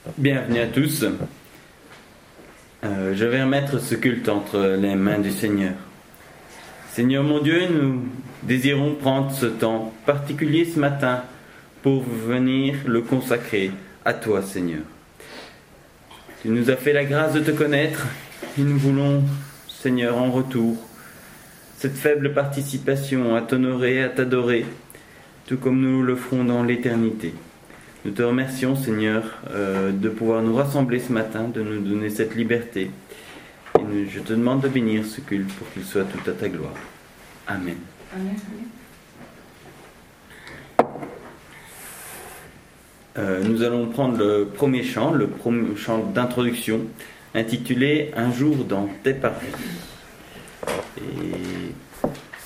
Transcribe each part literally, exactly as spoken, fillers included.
Bienvenue à tous. Euh, je vais remettre ce culte entre les mains du Seigneur. Seigneur mon Dieu, nous désirons prendre ce temps particulier ce matin pour venir le consacrer à toi, Seigneur. Tu nous as fait la grâce de te connaître et nous voulons, Seigneur, en retour, cette faible participation à t'honorer, à t'adorer, tout comme nous le ferons dans l'éternité. Nous te remercions, Seigneur, euh, de pouvoir nous rassembler ce matin, de nous donner cette liberté. Et nous, je te demande de bénir ce culte pour qu'il soit tout à ta gloire. Amen. Amen. Euh, nous allons prendre le premier chant, le premier chant d'introduction, intitulé « Un jour dans tes parvis ». Et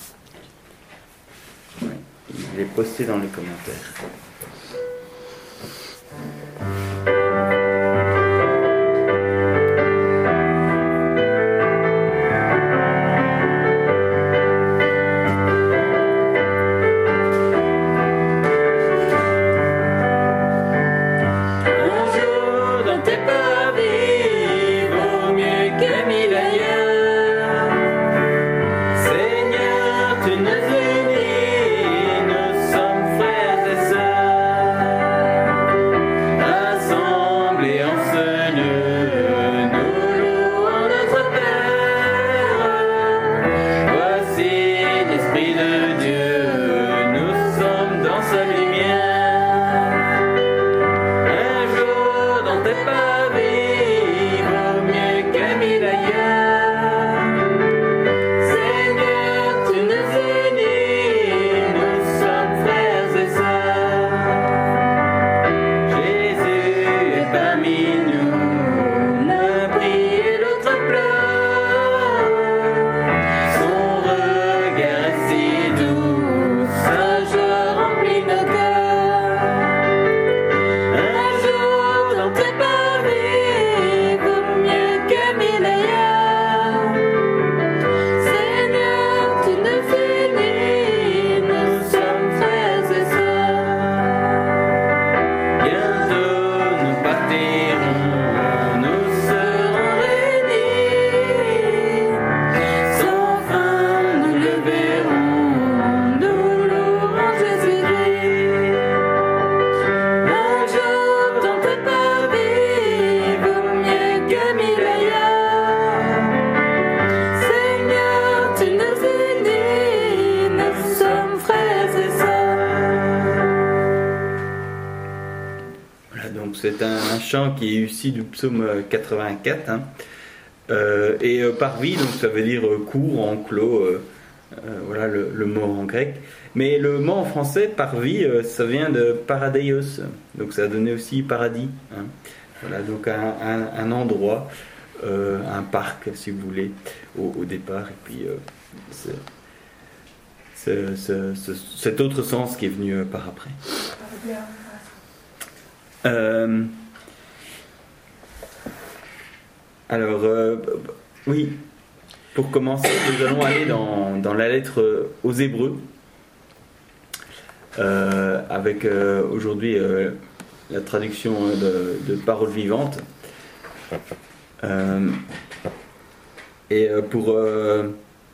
ouais, il est posté dans les commentaires. C'est un, un chant qui est issu du psaume quatre-vingt-quatre, hein. euh, et euh, parvis, donc ça veut dire euh, court, enclos, euh, euh, voilà le, le mot en grec. Mais le mot en français, parvis, euh, ça vient de paradeios, donc ça a donné aussi paradis, hein. Voilà, donc un, un, un endroit, euh, un parc, si vous voulez, au, au départ, et puis euh, c'est, c'est, c'est, c'est, cet autre sens qui est venu euh, par après. Euh, alors, euh, oui, pour commencer, nous allons aller dans, dans la lettre aux Hébreux, euh, avec euh, aujourd'hui euh, la traduction de, de Paroles vivantes. Euh, et pour... Euh,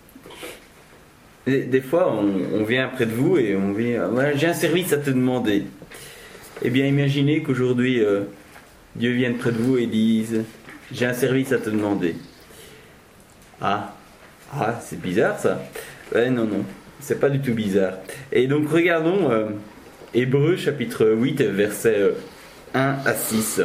des, des fois, on, on vient près de vous et on vient... Ouais, j'ai un service à te demander. Eh bien, imaginez qu'aujourd'hui, euh, Dieu vienne près de vous et dise « J'ai un service à te demander. » Ah, ah, c'est bizarre ça. Ouais, non, non, c'est pas du tout bizarre. Et donc, regardons euh, Hébreux chapitre huit, versets euh, un à six.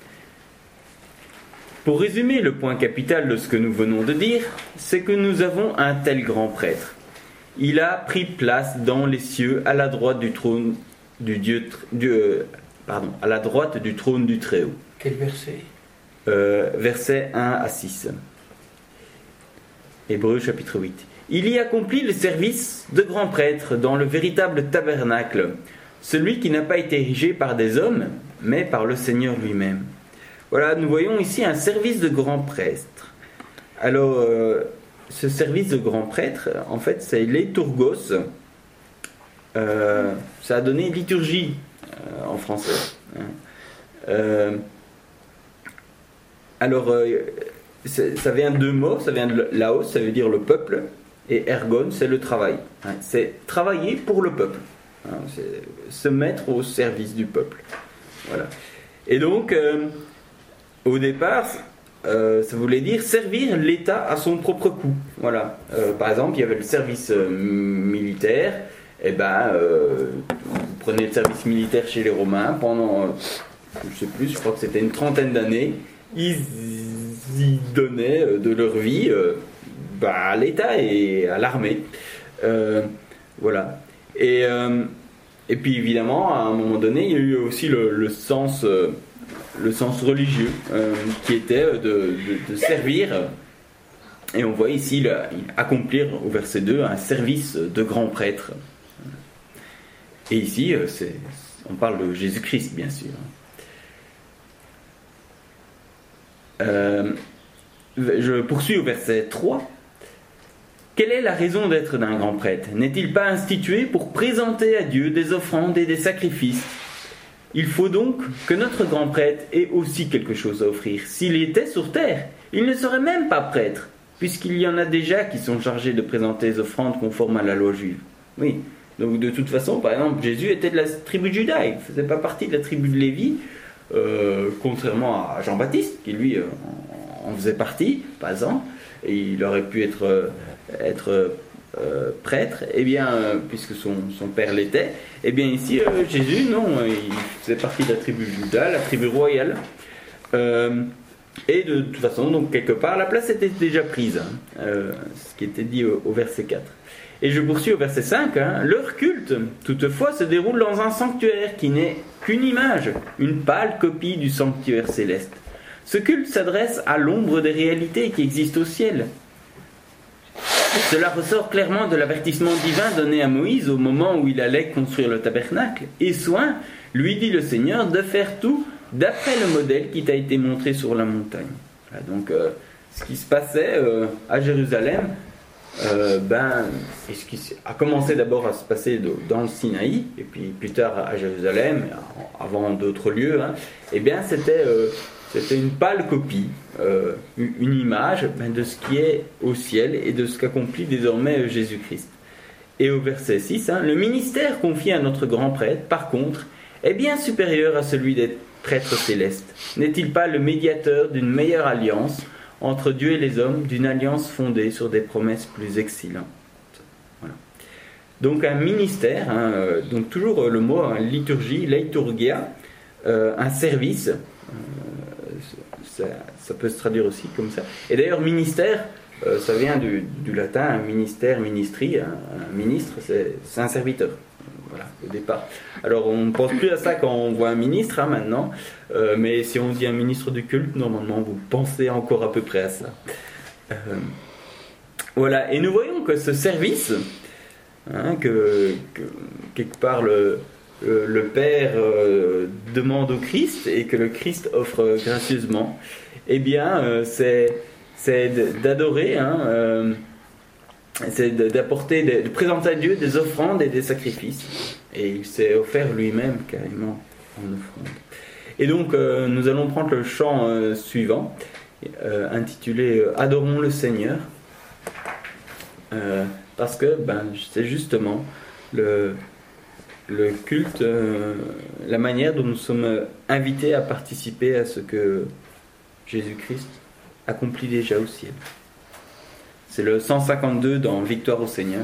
Pour résumer le point capital de ce que nous venons de dire, c'est que nous avons un tel grand prêtre. Il a pris place dans les cieux à la droite du trône du Dieu, du, euh, pardon, à la droite du trône du Très-Haut. Quel verset euh, Versets un à six. Hébreux chapitre huit. Il y accomplit le service de grand prêtre dans le véritable tabernacle, celui qui n'a pas été érigé par des hommes, mais par le Seigneur lui-même. Voilà, nous voyons ici un service de grand prêtre. Alors, euh, ce service de grand prêtre, en fait, c'est l'étourgos. Euh, ça a donné liturgie euh, en français. Hein. Euh, alors, euh, ça vient de deux mots, ça vient de laos, ça veut dire le peuple, et ergon, c'est le travail. Hein, c'est travailler pour le peuple, hein, c'est se mettre au service du peuple. Voilà. Et donc, euh, au départ, euh, ça voulait dire servir l'État à son propre coût. Voilà. Euh, par exemple, il y avait le service euh, militaire. Et ben, euh, vous prenez le service militaire chez les Romains pendant, euh, je ne sais plus, je crois que c'était une trentaine d'années. Ils y donnaient euh, de leur vie euh, bah, à l'État et à l'armée. Euh, voilà. Et, euh, et puis évidemment, à un moment donné, il y a eu aussi le, le sens, euh, le sens religieux euh, qui était de, de, de servir. Et on voit ici le, accomplir au verset deux un service de grand prêtre. Et ici, c'est, on parle de Jésus-Christ, bien sûr. Euh, je poursuis au verset trois. Quelle est la raison d'être d'un grand prêtre? N'est-il pas institué pour présenter à Dieu des offrandes et des sacrifices? Il faut donc que notre grand prêtre ait aussi quelque chose à offrir. S'il était sur terre, il ne serait même pas prêtre, puisqu'il y en a déjà qui sont chargés de présenter des offrandes conformes à la loi juive. Oui. Donc de toute façon, par exemple, Jésus était de la tribu de Juda, il ne faisait pas partie de la tribu de Lévi, euh, contrairement à Jean-Baptiste, qui lui euh, en faisait partie, par exemple, et il aurait pu être, euh, être euh, prêtre, et bien, euh, puisque son, son père l'était, et bien ici, euh, Jésus, non, il faisait partie de la tribu de Juda, la tribu royale, euh, et de toute façon, donc quelque part, la place était déjà prise, hein, euh, ce qui était dit au, au verset quatre. Et je poursuis au verset cinq, hein, leur culte, toutefois, se déroule dans un sanctuaire qui n'est qu'une image, une pâle copie du sanctuaire céleste. Ce culte s'adresse à l'ombre des réalités qui existent au ciel. Cela ressort clairement de l'avertissement divin donné à Moïse au moment où il allait construire le tabernacle. Et soin, lui dit le Seigneur, de faire tout d'après le modèle qui t'a été montré sur la montagne. Voilà, donc, euh, ce qui se passait euh, à Jérusalem, Euh, ben, et ce qui a commencé d'abord à se passer de, dans le Sinaï, et puis plus tard à Jérusalem, avant d'autres lieux, hein, et bien c'était, euh, c'était une pâle copie, euh, une image ben, de ce qui est au ciel et de ce qu'accomplit désormais Jésus-Christ. Et au verset six, hein, le ministère confié à notre grand prêtre, par contre, est bien supérieur à celui des prêtres célestes. N'est-il pas le médiateur d'une meilleure alliance entre Dieu et les hommes, d'une alliance fondée sur des promesses plus excellentes? Voilà. Donc un ministère, hein, euh, donc toujours euh, le mot hein, liturgie, liturgia, euh, un service, euh, ça, ça peut se traduire aussi comme ça. Et d'ailleurs ministère, euh, ça vient du, du latin, un ministère, ministri, hein, un ministre, c'est, c'est un serviteur. Voilà, au départ. Alors on ne pense plus à ça quand on voit un ministre hein, maintenant, euh, mais si on dit un ministre du culte, normalement vous pensez encore à peu près à ça. Euh, voilà, et nous voyons que ce service, hein, que, que quelque part le, le, le Père euh, demande au Christ et que le Christ offre gracieusement, eh bien euh, c'est, c'est d'adorer, hein, euh, c'est d'apporter, de présenter à Dieu des offrandes et des sacrifices. Et il s'est offert lui-même carrément en offrande. Et donc euh, nous allons prendre le chant euh, suivant, euh, intitulé euh, Adorons le Seigneur, euh, parce que ben, c'est justement le, le culte, euh, la manière dont nous sommes invités à participer à ce que Jésus-Christ accomplit déjà au ciel. C'est le cent cinquante-deux dans Victoire au Seigneur.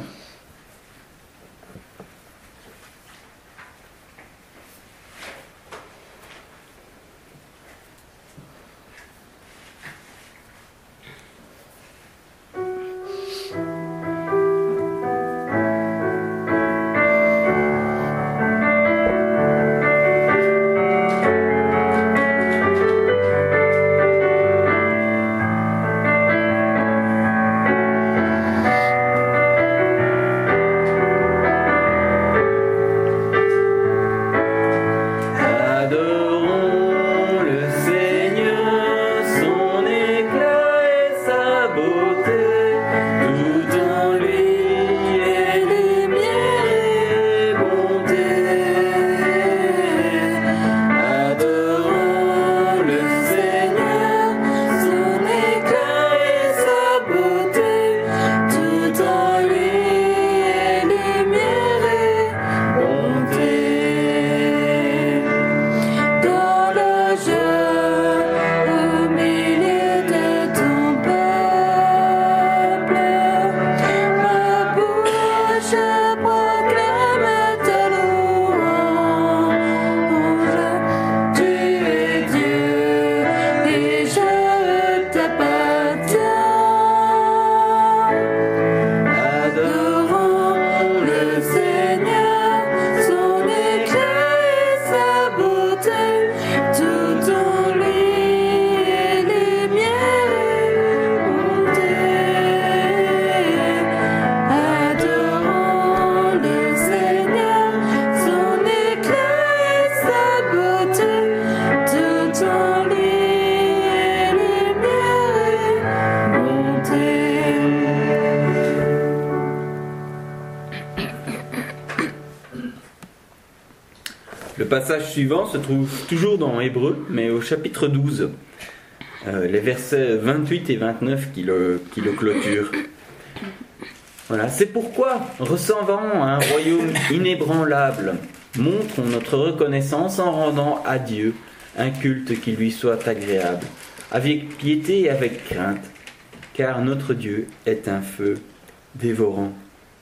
Thank passage suivant se trouve toujours dans Hébreux, mais au chapitre douze. Euh, les versets vingt-huit et vingt-neuf qui le, qui le clôturent. Voilà, c'est pourquoi, ressemblant à un royaume inébranlable, montrons notre reconnaissance en rendant à Dieu un culte qui lui soit agréable, avec piété et avec crainte, car notre Dieu est un feu dévorant.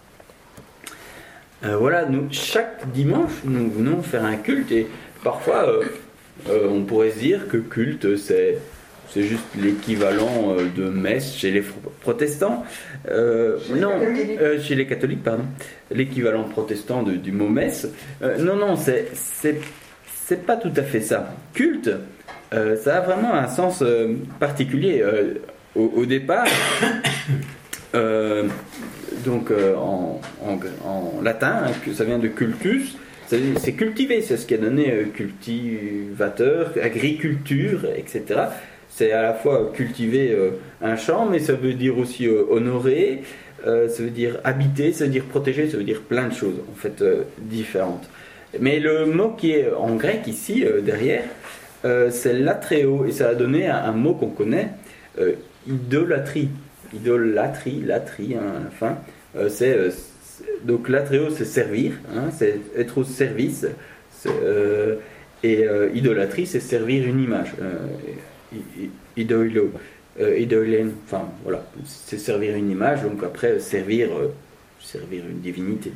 Euh, voilà, nous, chaque dimanche, nous venons faire un culte, et parfois, euh, euh, on pourrait se dire que culte, c'est, c'est juste l'équivalent euh, de messe chez les protestants. Euh, non, euh, chez les catholiques, pardon. L'équivalent protestant de, du mot messe. Euh, non, non, c'est, c'est, c'est pas tout à fait ça. Culte, euh, ça a vraiment un sens euh, particulier. Euh, au, au départ, euh, donc euh, en, en, en latin, hein, ça vient de cultus, c'est, c'est cultiver, c'est ce qui a donné euh, cultivateur, agriculture, et cetera. C'est à la fois cultiver euh, un champ, mais ça veut dire aussi euh, honorer, euh, ça veut dire habiter, ça veut dire protéger, ça veut dire plein de choses, en fait, euh, différentes. Mais le mot qui est en grec ici, euh, derrière, euh, c'est latréo, et ça a donné un, un mot qu'on connaît, euh, idolâtrie. Idolâtrie, latrie, hein, à la fin. Euh, c'est, euh, c'est, donc latréo, c'est servir, hein, c'est être au service, c'est, euh, et euh, idolâtrie, c'est servir une image. Euh, Idoilo, euh, idolen, enfin voilà, c'est servir une image, donc après servir, euh, servir une divinité.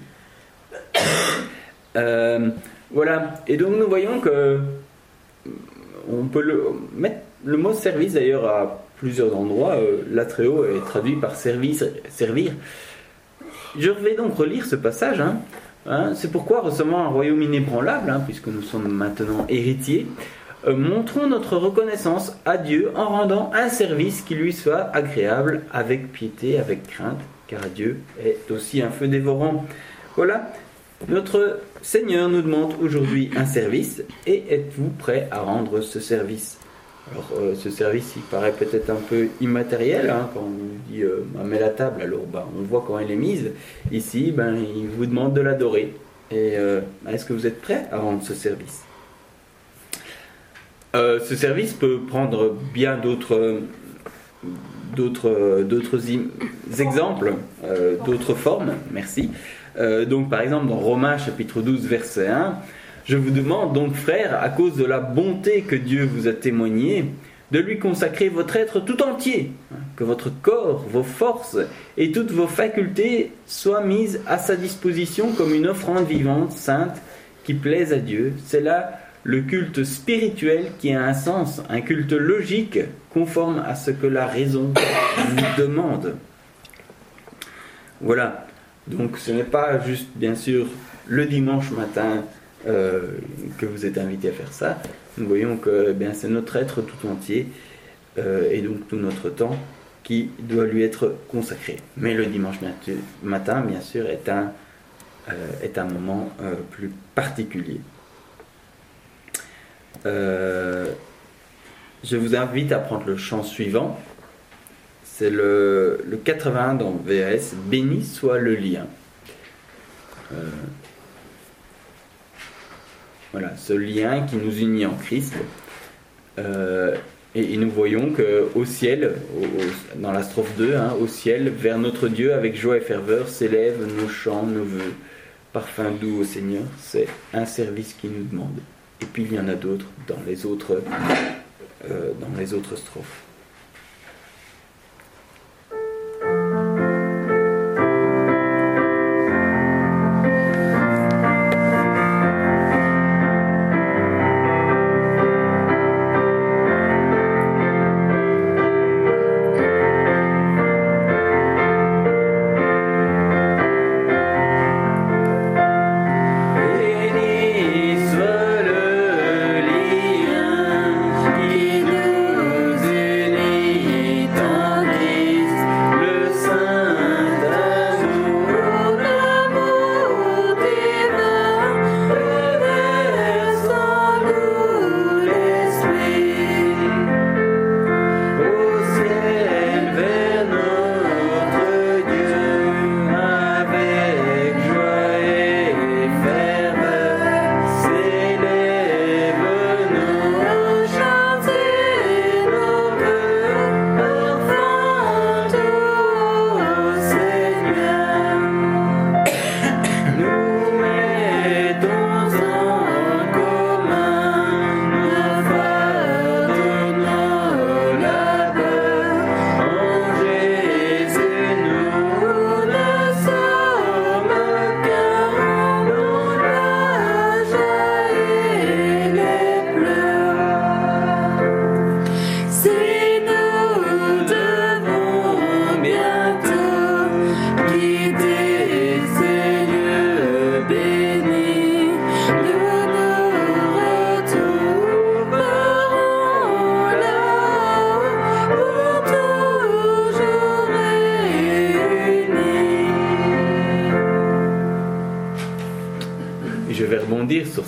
Euh, voilà, et donc nous voyons que on peut le, mettre le mot service d'ailleurs à plusieurs endroits. Euh, Latréo est traduit par service, servir. Je vais donc relire ce passage. Hein, hein, c'est pourquoi, ressemblant à un royaume inébranlable, hein, puisque nous sommes maintenant héritiers, Euh, montrons notre reconnaissance à Dieu en rendant un service qui lui soit agréable, avec piété, avec crainte, car Dieu est aussi un feu dévorant. Voilà, notre Seigneur nous demande aujourd'hui un service, et êtes-vous prêt à rendre ce service? Alors, euh, ce service, il paraît peut-être un peu immatériel, hein, quand on nous dit euh, « mets la table », alors ben, on voit quand elle est mise. Ici, ben, il vous demande de l'adorer. Et euh, est-ce que vous êtes prêt à rendre ce service? Euh, ce service peut prendre bien d'autres, d'autres, d'autres im- exemples, euh, d'autres formes, merci. Euh, donc par exemple dans Romains chapitre douze verset un, « Je vous demande donc frères, à cause de la bonté que Dieu vous a témoignée, de lui consacrer votre être tout entier, hein, que votre corps, vos forces et toutes vos facultés soient mises à sa disposition comme une offrande vivante, sainte, qui plaise à Dieu. C'est là le culte spirituel qui a un sens, un culte logique, conforme à ce que la raison nous demande. » Voilà. Donc ce n'est pas juste, bien sûr, le dimanche matin euh, que vous êtes invité à faire ça. Nous voyons que eh bien, c'est notre être tout entier euh, et donc tout notre temps qui doit lui être consacré. Mais le dimanche matin, bien sûr, est un, euh, est un moment euh, plus particulier. Euh, je vous invite à prendre le chant suivant. C'est le, le quatre-vingts dans V A S. Béni soit le lien. Euh, voilà, ce lien qui nous unit en Christ. Euh, et, et nous voyons qu'au ciel, au, au, dans la strophe deux, hein, au ciel, vers notre Dieu, avec joie et ferveur, s'élèvent nos chants, nos vœux. Parfum doux au Seigneur, c'est un service qui nous demande. Et puis il y en a d'autres dans les autres, euh, dans les autres strophes. Béni soit le lien qui nous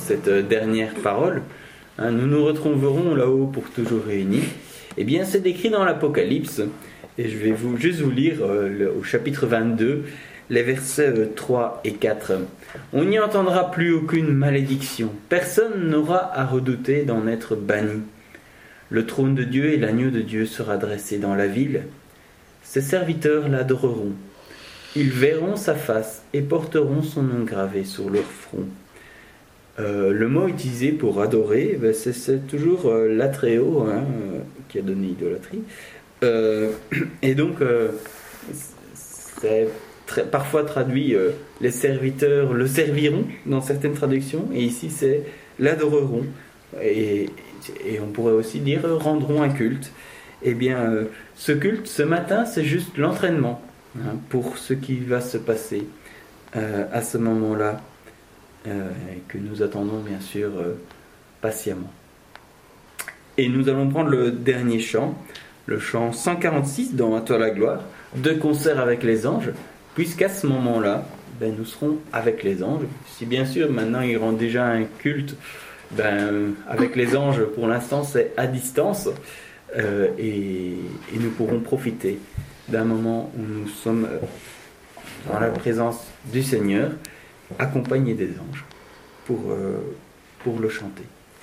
cette dernière parole, hein, nous nous retrouverons là-haut pour toujours réunis, eh bien c'est décrit dans l'Apocalypse, et je vais vous, juste vous lire euh, le, au chapitre vingt-deux, les versets euh, trois et quatre. On n'y entendra plus aucune malédiction, personne n'aura à redouter d'en être banni. Le trône de Dieu et l'agneau de Dieu sera dressé dans la ville. Ses serviteurs l'adoreront. Ils verront sa face et porteront son nom gravé sur leur front. Euh, le mot utilisé pour adorer, ben c'est, c'est toujours euh, l'atréo, hein, euh, qui a donné idolâtrie. Euh, et donc, euh, c'est très, parfois traduit euh, les serviteurs le serviront dans certaines traductions, et ici c'est l'adoreront. Et, et on pourrait aussi dire rendront un culte. Eh bien, euh, ce culte, ce matin, c'est juste l'entraînement, hein, pour ce qui va se passer euh, à ce moment-là, euh, et que nous attendons bien sûr euh, patiemment. Et nous allons prendre le dernier chant, le chant cent quarante-six dans À toi la gloire, de concert avec les anges, puisqu'à ce moment-là, ben, nous serons avec les anges. Si bien sûr maintenant ils rendent déjà un culte, ben, avec les anges pour l'instant c'est à distance, euh, et, et nous pourrons profiter d'un moment où nous sommes dans la présence du Seigneur, accompagnés des anges, pour, euh, pour le chanter.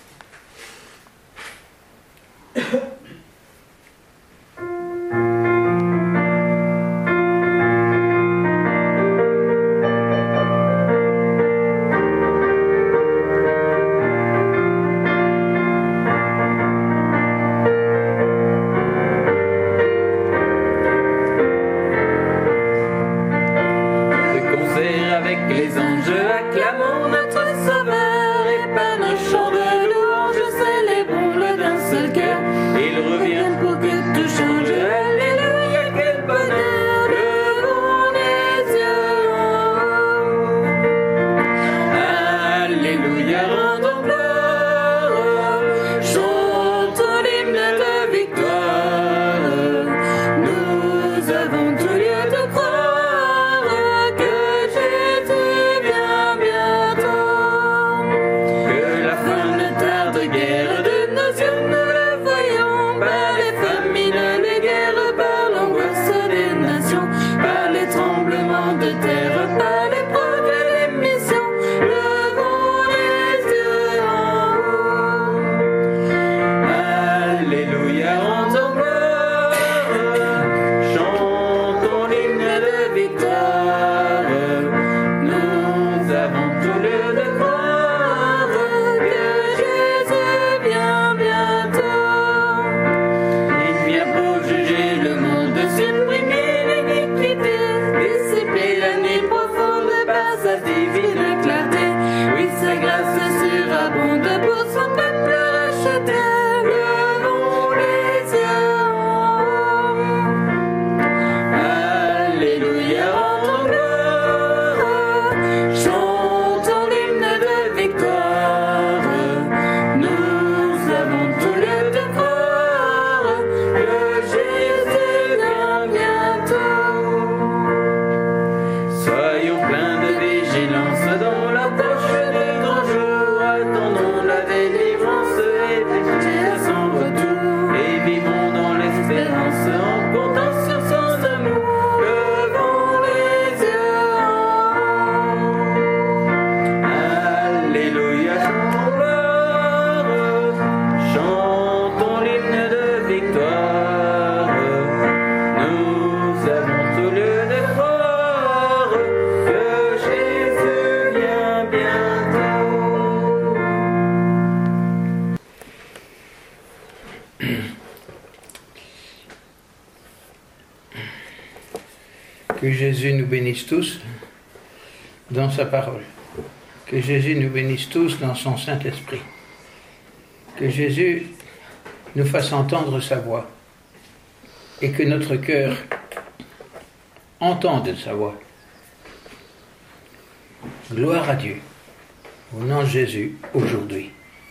Que Jésus nous bénisse tous dans sa parole. Que Jésus nous bénisse tous dans son Saint-Esprit. Que Jésus nous fasse entendre sa voix et que notre cœur entende sa voix. Gloire à Dieu. Au nom de Jésus, aujourd'hui.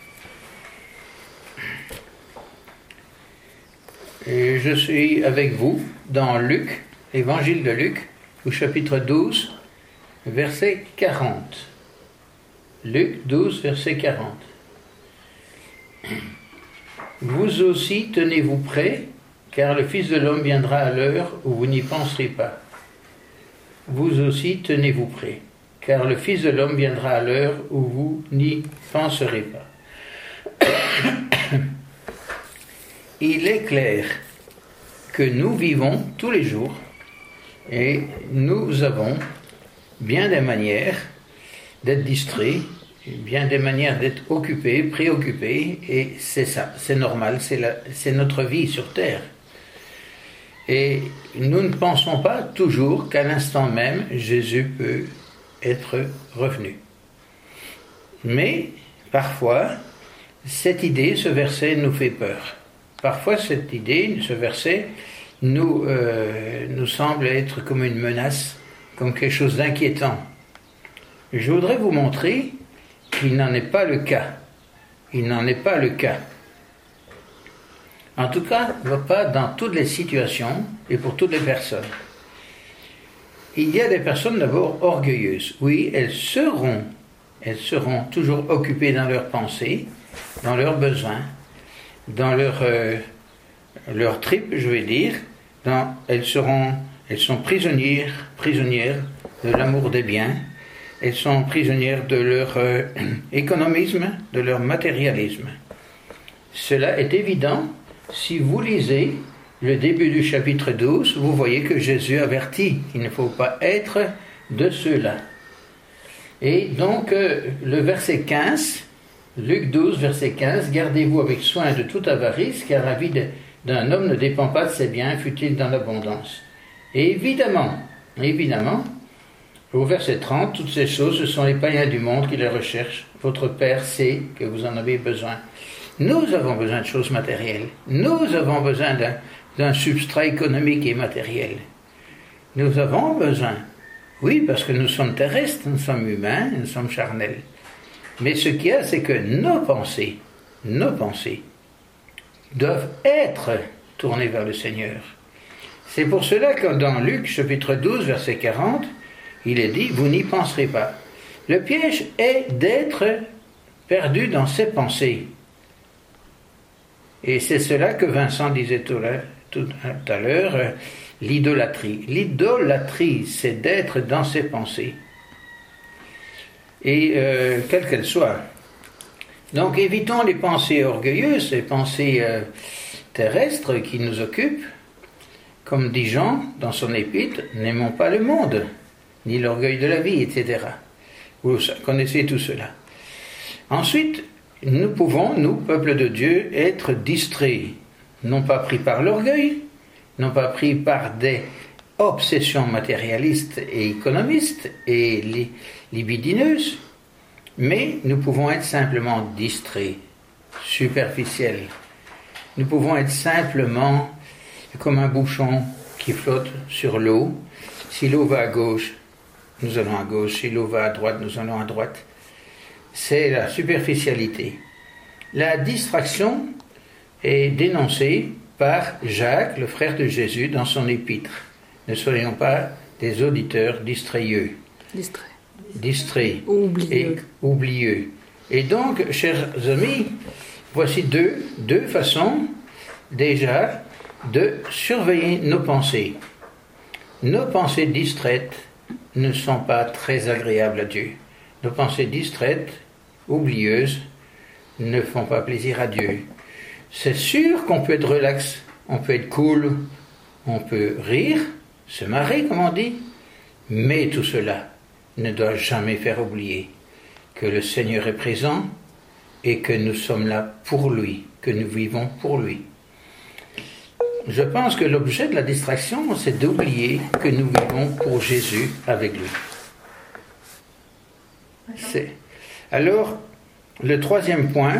Et je suis avec vous dans Luc, l'évangile de Luc, au chapitre douze, verset quarante. Luc douze, verset quarante. Vous aussi tenez-vous prêts, car le Fils de l'homme viendra à l'heure où vous n'y penserez pas. Vous aussi tenez-vous prêts, car le Fils de l'homme viendra à l'heure où vous n'y penserez pas. Il est clair que nous vivons tous les jours et nous avons bien des manières d'être distraits, bien des manières d'être occupés, préoccupés, et c'est ça, c'est normal, c'est, la, c'est notre vie sur Terre. Et nous ne pensons pas toujours qu'à l'instant même, Jésus peut être revenu. Mais parfois, cette idée, ce verset nous fait peur. Parfois, cette idée, ce verset, nous, euh, nous semble être comme une menace, comme quelque chose d'inquiétant. Je voudrais vous montrer qu'il n'en est pas le cas. Il n'en est pas le cas. En tout cas, pas dans toutes les situations et pour toutes les personnes. Il y a des personnes d'abord orgueilleuses. Oui, elles seront, elles seront toujours occupées dans leurs pensées, dans leurs besoins, dans leur, euh, leur trip, je vais dire. Dans, elles seront, elles sont prisonnières, prisonnières de l'amour des biens. Elles sont prisonnières de leur euh, économisme, de leur matérialisme. Cela est évident. Si vous lisez le début du chapitre douze, vous voyez que Jésus avertit qu'il ne faut pas être de ceux-là. Et donc, euh, le verset quinze, Luc douze, verset quinze, « Gardez-vous avec soin de toute avarice, car la vie de, d'un homme ne dépend pas de ses biens, fût-il dans l'abondance. » Et évidemment, évidemment, au verset trente, « Toutes ces choses, ce sont les païens du monde qui les recherchent. Votre Père sait que vous en avez besoin. » Nous avons besoin de choses matérielles. Nous avons besoin d'un, d'un substrat économique et matériel. Nous avons besoin. Oui, parce que nous sommes terrestres, nous sommes humains, nous sommes charnels. Mais ce qu'il y a, c'est que nos pensées, nos pensées, doivent être tournées vers le Seigneur. C'est pour cela que dans Luc, chapitre douze, verset quarante, il est dit, vous n'y penserez pas. Le piège est d'être perdu dans ses pensées. Et c'est cela que Vincent disait tout à l'heure, euh, l'idolâtrie. L'idolâtrie, c'est d'être dans ses pensées. Et euh, quelle qu'elle soit. Donc évitons les pensées orgueilleuses, les pensées euh, terrestres qui nous occupent. Comme dit Jean dans son épître, n'aimons pas le monde, ni l'orgueil de la vie, et cetera. Vous connaissez tout cela. Ensuite, nous pouvons, nous, peuple de Dieu, être distraits, non pas pris par l'orgueil, non pas pris par des obsessions matérialistes et économistes et libidineuses, mais nous pouvons être simplement distraits, superficiels. Nous pouvons être simplement comme un bouchon qui flotte sur l'eau. Si l'eau va à gauche, nous allons à gauche. Si l'eau va à droite, nous allons à droite. C'est la superficialité. La distraction est dénoncée par Jacques, le frère de Jésus, dans son épître. Ne soyons pas des auditeurs distrayeux. Distraits. Distraits. Oublieux. Et oublieux. Et donc, chers amis, voici deux, deux façons déjà de surveiller nos pensées. Nos pensées distraites ne sont pas très agréables à Dieu. Nos pensées distraites, oublieuses, ne font pas plaisir à Dieu. C'est sûr qu'on peut être relax, on peut être cool, on peut rire, se marrer, comme on dit, mais tout cela ne doit jamais faire oublier que le Seigneur est présent et que nous sommes là pour lui, que nous vivons pour lui. Je pense que l'objet de la distraction, c'est d'oublier que nous vivons pour Jésus avec lui. C'est... Alors, le troisième point,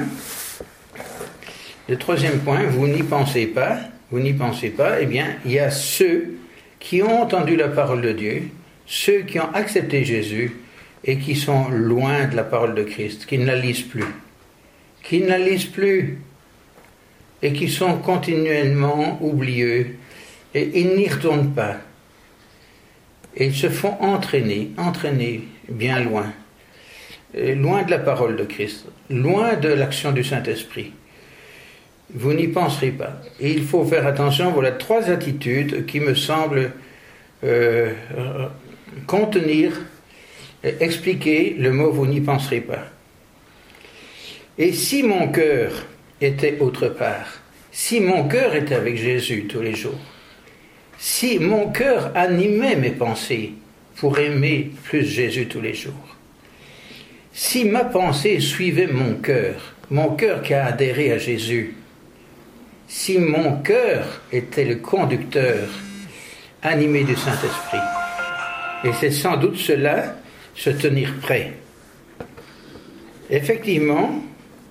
le troisième point, vous n'y pensez pas, vous n'y pensez pas, eh bien, il y a ceux qui ont entendu la parole de Dieu, ceux qui ont accepté Jésus et qui sont loin de la parole de Christ, qui ne la lisent plus, qui ne la lisent plus et qui sont continuellement oublieux et ils n'y retournent pas. Et ils se font entraîner, entraîner bien loin. loin de la parole de Christ, loin de l'action du Saint-Esprit, vous n'y penserez pas. Et il faut faire attention, voilà trois attitudes qui me semblent euh, contenir, expliquer le mot « vous n'y penserez pas ». Et si mon cœur était autre part, si mon cœur était avec Jésus tous les jours, si mon cœur animait mes pensées pour aimer plus Jésus tous les jours, si ma pensée suivait mon cœur, mon cœur qui a adhéré à Jésus, si mon cœur était le conducteur animé du Saint-Esprit, et c'est sans doute cela, se tenir prêt. Effectivement,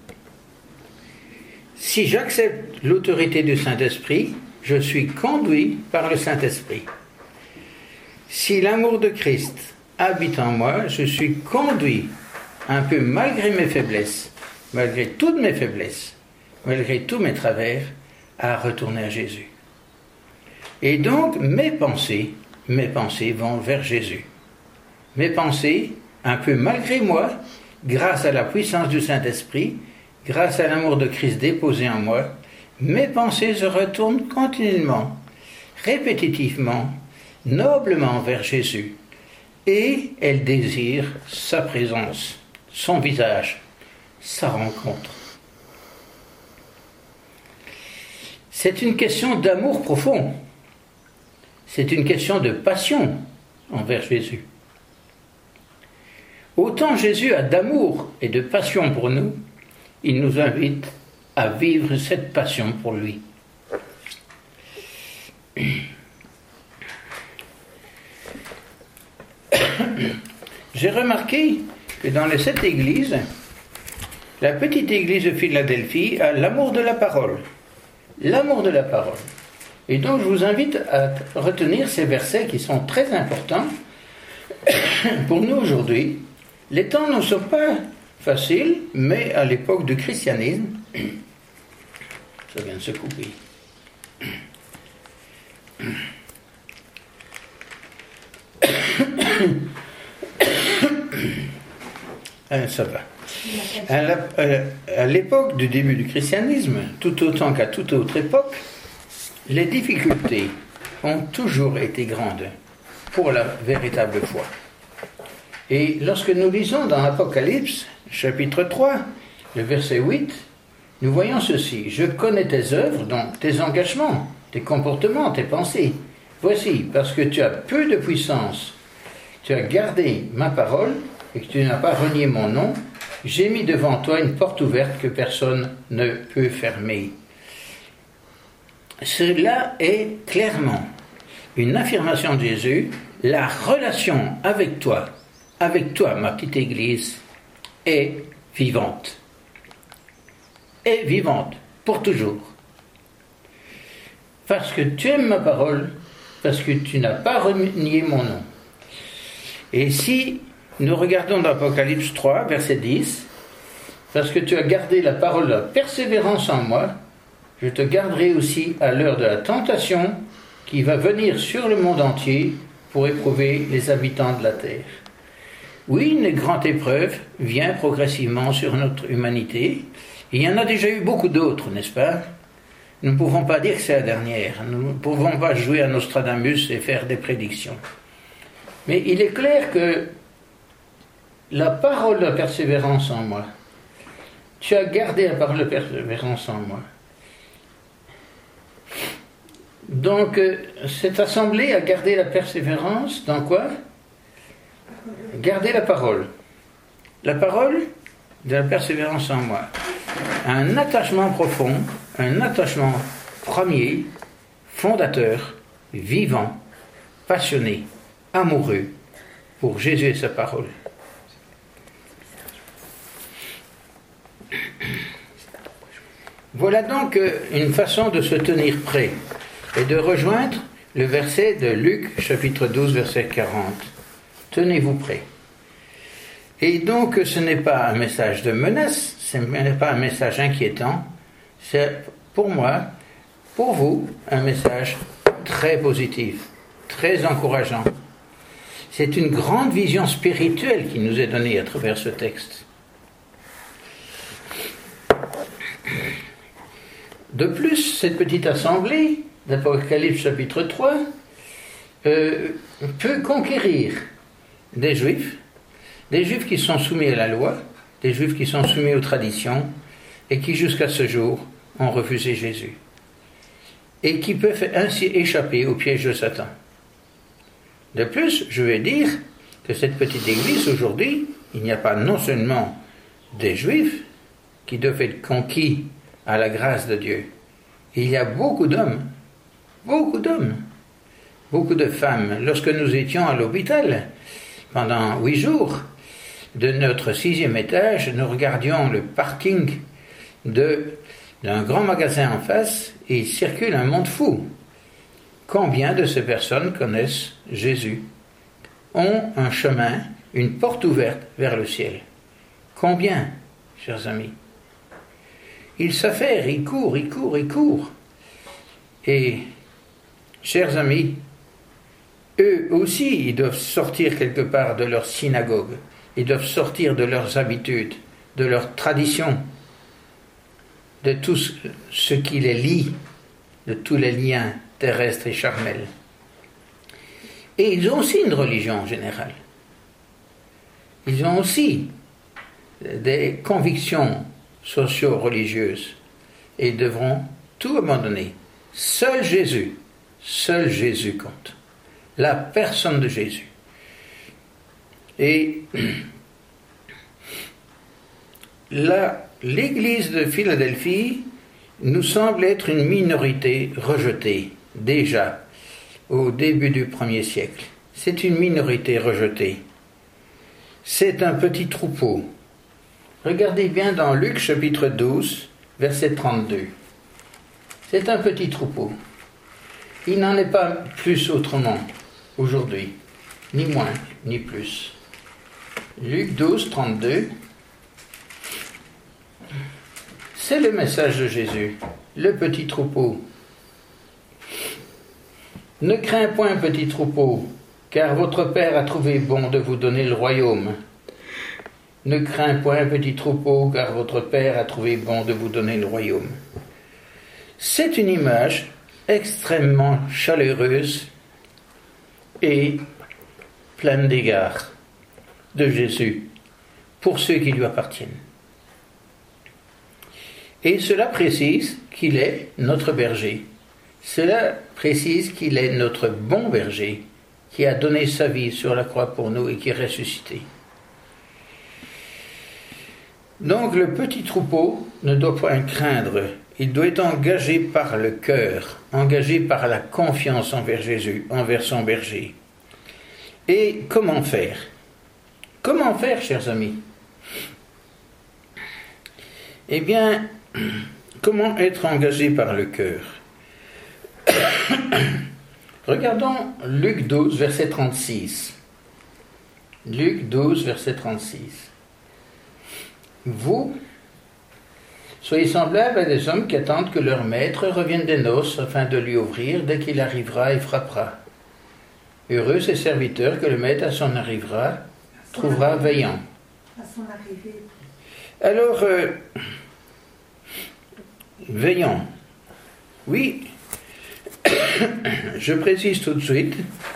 si j'accepte l'autorité du Saint-Esprit, je suis conduit par le Saint-Esprit. Si l'amour de Christ habite en moi, je suis conduit, un peu malgré mes faiblesses, malgré toutes mes faiblesses, malgré tous mes travers, à retourner à Jésus. Et donc, mes pensées, mes pensées vont vers Jésus. Mes pensées, un peu malgré moi, grâce à la puissance du Saint-Esprit, grâce à l'amour de Christ déposé en moi, mes pensées se retournent continuellement, répétitivement, noblement vers Jésus. Et elles désirent sa présence, son visage, sa rencontre. C'est une question d'amour profond. C'est une question de passion envers Jésus. Autant Jésus a d'amour et de passion pour nous, il nous invite à vivre cette passion pour lui. J'ai remarqué que dans les sept églises, la petite église de Philadelphie a l'amour de la parole. L'amour de la parole. Et donc je vous invite à retenir ces versets qui sont très importants pour nous aujourd'hui. Les temps ne sont pas faciles, mais à l'époque du christianisme, ça vient de se couper. Euh, ça va. À, la, euh, à l'époque du début du christianisme, tout autant qu'à toute autre époque, les difficultés ont toujours été grandes pour la véritable foi. Et lorsque nous lisons dans Apocalypse, chapitre trois, le verset huit, nous voyons ceci: « Je connais tes œuvres, donc tes engagements, tes comportements, tes pensées. Voici, parce que tu as peu de puissance, tu as gardé ma parole et que tu n'as pas renié mon nom, j'ai mis devant toi une porte ouverte que personne ne peut fermer. » Cela est clairement une affirmation de Jésus. La relation avec toi, avec toi, ma petite église, est vivante. Est vivante, pour toujours. Parce que tu aimes ma parole, parce que tu n'as pas renié mon nom. Et si nous regardons dans Apocalypse trois, verset dix, « Parce que tu as gardé la parole de la persévérance en moi, je te garderai aussi à l'heure de la tentation qui va venir sur le monde entier pour éprouver les habitants de la terre. » Oui, une grande épreuve vient progressivement sur notre humanité. Il y en a déjà eu beaucoup d'autres, n'est-ce pas? Nous ne pouvons pas dire que c'est la dernière. Nous ne pouvons pas jouer à Nostradamus et faire des prédictions. Mais il est clair que la parole de la persévérance en moi, tu as gardé la parole de persévérance en moi. Donc, cette assemblée a gardé la persévérance dans quoi? Garder la parole. La parole de la persévérance en moi. Un attachement profond, un attachement premier, fondateur, vivant, passionné, amoureux pour Jésus et sa parole. Voilà donc une façon de se tenir prêt et de rejoindre le verset de Luc, chapitre douze, verset quarante. Tenez-vous prêts. Et donc, ce n'est pas un message de menace, ce n'est pas un message inquiétant, c'est pour moi, pour vous, un message très positif, très encourageant. C'est une grande vision spirituelle qui nous est donnée à travers ce texte. De plus, cette petite assemblée d'Apocalypse chapitre trois euh, peut conquérir des Juifs, des Juifs qui sont soumis à la loi, des Juifs qui sont soumis aux traditions et qui jusqu'à ce jour ont refusé Jésus et qui peuvent ainsi échapper au piège de Satan. De plus, je vais dire que cette petite église aujourd'hui, il n'y a pas non seulement des Juifs qui doivent être conquis à la grâce de Dieu, il y a beaucoup d'hommes, beaucoup d'hommes, beaucoup de femmes. Lorsque nous étions à l'hôpital, pendant huit jours, de notre sixième étage, nous regardions le parking de, d'un grand magasin en face et il circule un monde fou. Combien de ces personnes connaissent Jésus, ont un chemin, une porte ouverte vers le ciel? Combien, chers amis? Ils s'affairent, ils courent, ils courent, ils courent. Et, chers amis, eux aussi, ils doivent sortir quelque part de leur synagogue. Ils doivent sortir de leurs habitudes, de leurs traditions, de tout ce qui les lie, de tous les liens terrestres et charnels. Et ils ont aussi une religion générale. Ils ont aussi des convictions socio-religieuses et ils devront tout abandonner. Seul Jésus, seul Jésus compte. La personne de Jésus. Et là, l'église de Philadelphie nous semble être une minorité rejetée, déjà, au début du premier siècle. C'est une minorité rejetée. C'est un petit troupeau. Regardez bien dans Luc chapitre douze, verset trente-deux. C'est un petit troupeau. Il n'en est pas plus autrement aujourd'hui, ni moins, ni plus. Luc douze, trente-deux. C'est le message de Jésus, le petit troupeau. Ne crains point, petit troupeau, car votre Père a trouvé bon de vous donner le royaume. Ne crains point, petit troupeau, car votre Père a trouvé bon de vous donner le royaume. C'est une image extrêmement chaleureuse et pleine d'égards de Jésus pour ceux qui lui appartiennent. Et cela précise qu'il est notre berger. Cela précise qu'il est notre bon berger qui a donné sa vie sur la croix pour nous et qui est ressuscité. Donc le petit troupeau ne doit pas craindre, il doit être engagé par le cœur, engagé par la confiance envers Jésus, envers son berger. Et comment faire? Comment faire, chers amis? Eh bien, comment être engagé par le cœur? Regardons Luc douze, verset trente-six. Luc douze, verset trente-six. Vous, soyez semblables à des hommes qui attendent que leur maître revienne des noces afin de lui ouvrir dès qu'il arrivera et frappera. Heureux ces serviteurs que le maître à son arrivera trouvera veillant. À son arrivée. Alors, euh, veillant. Oui, je précise tout de suite,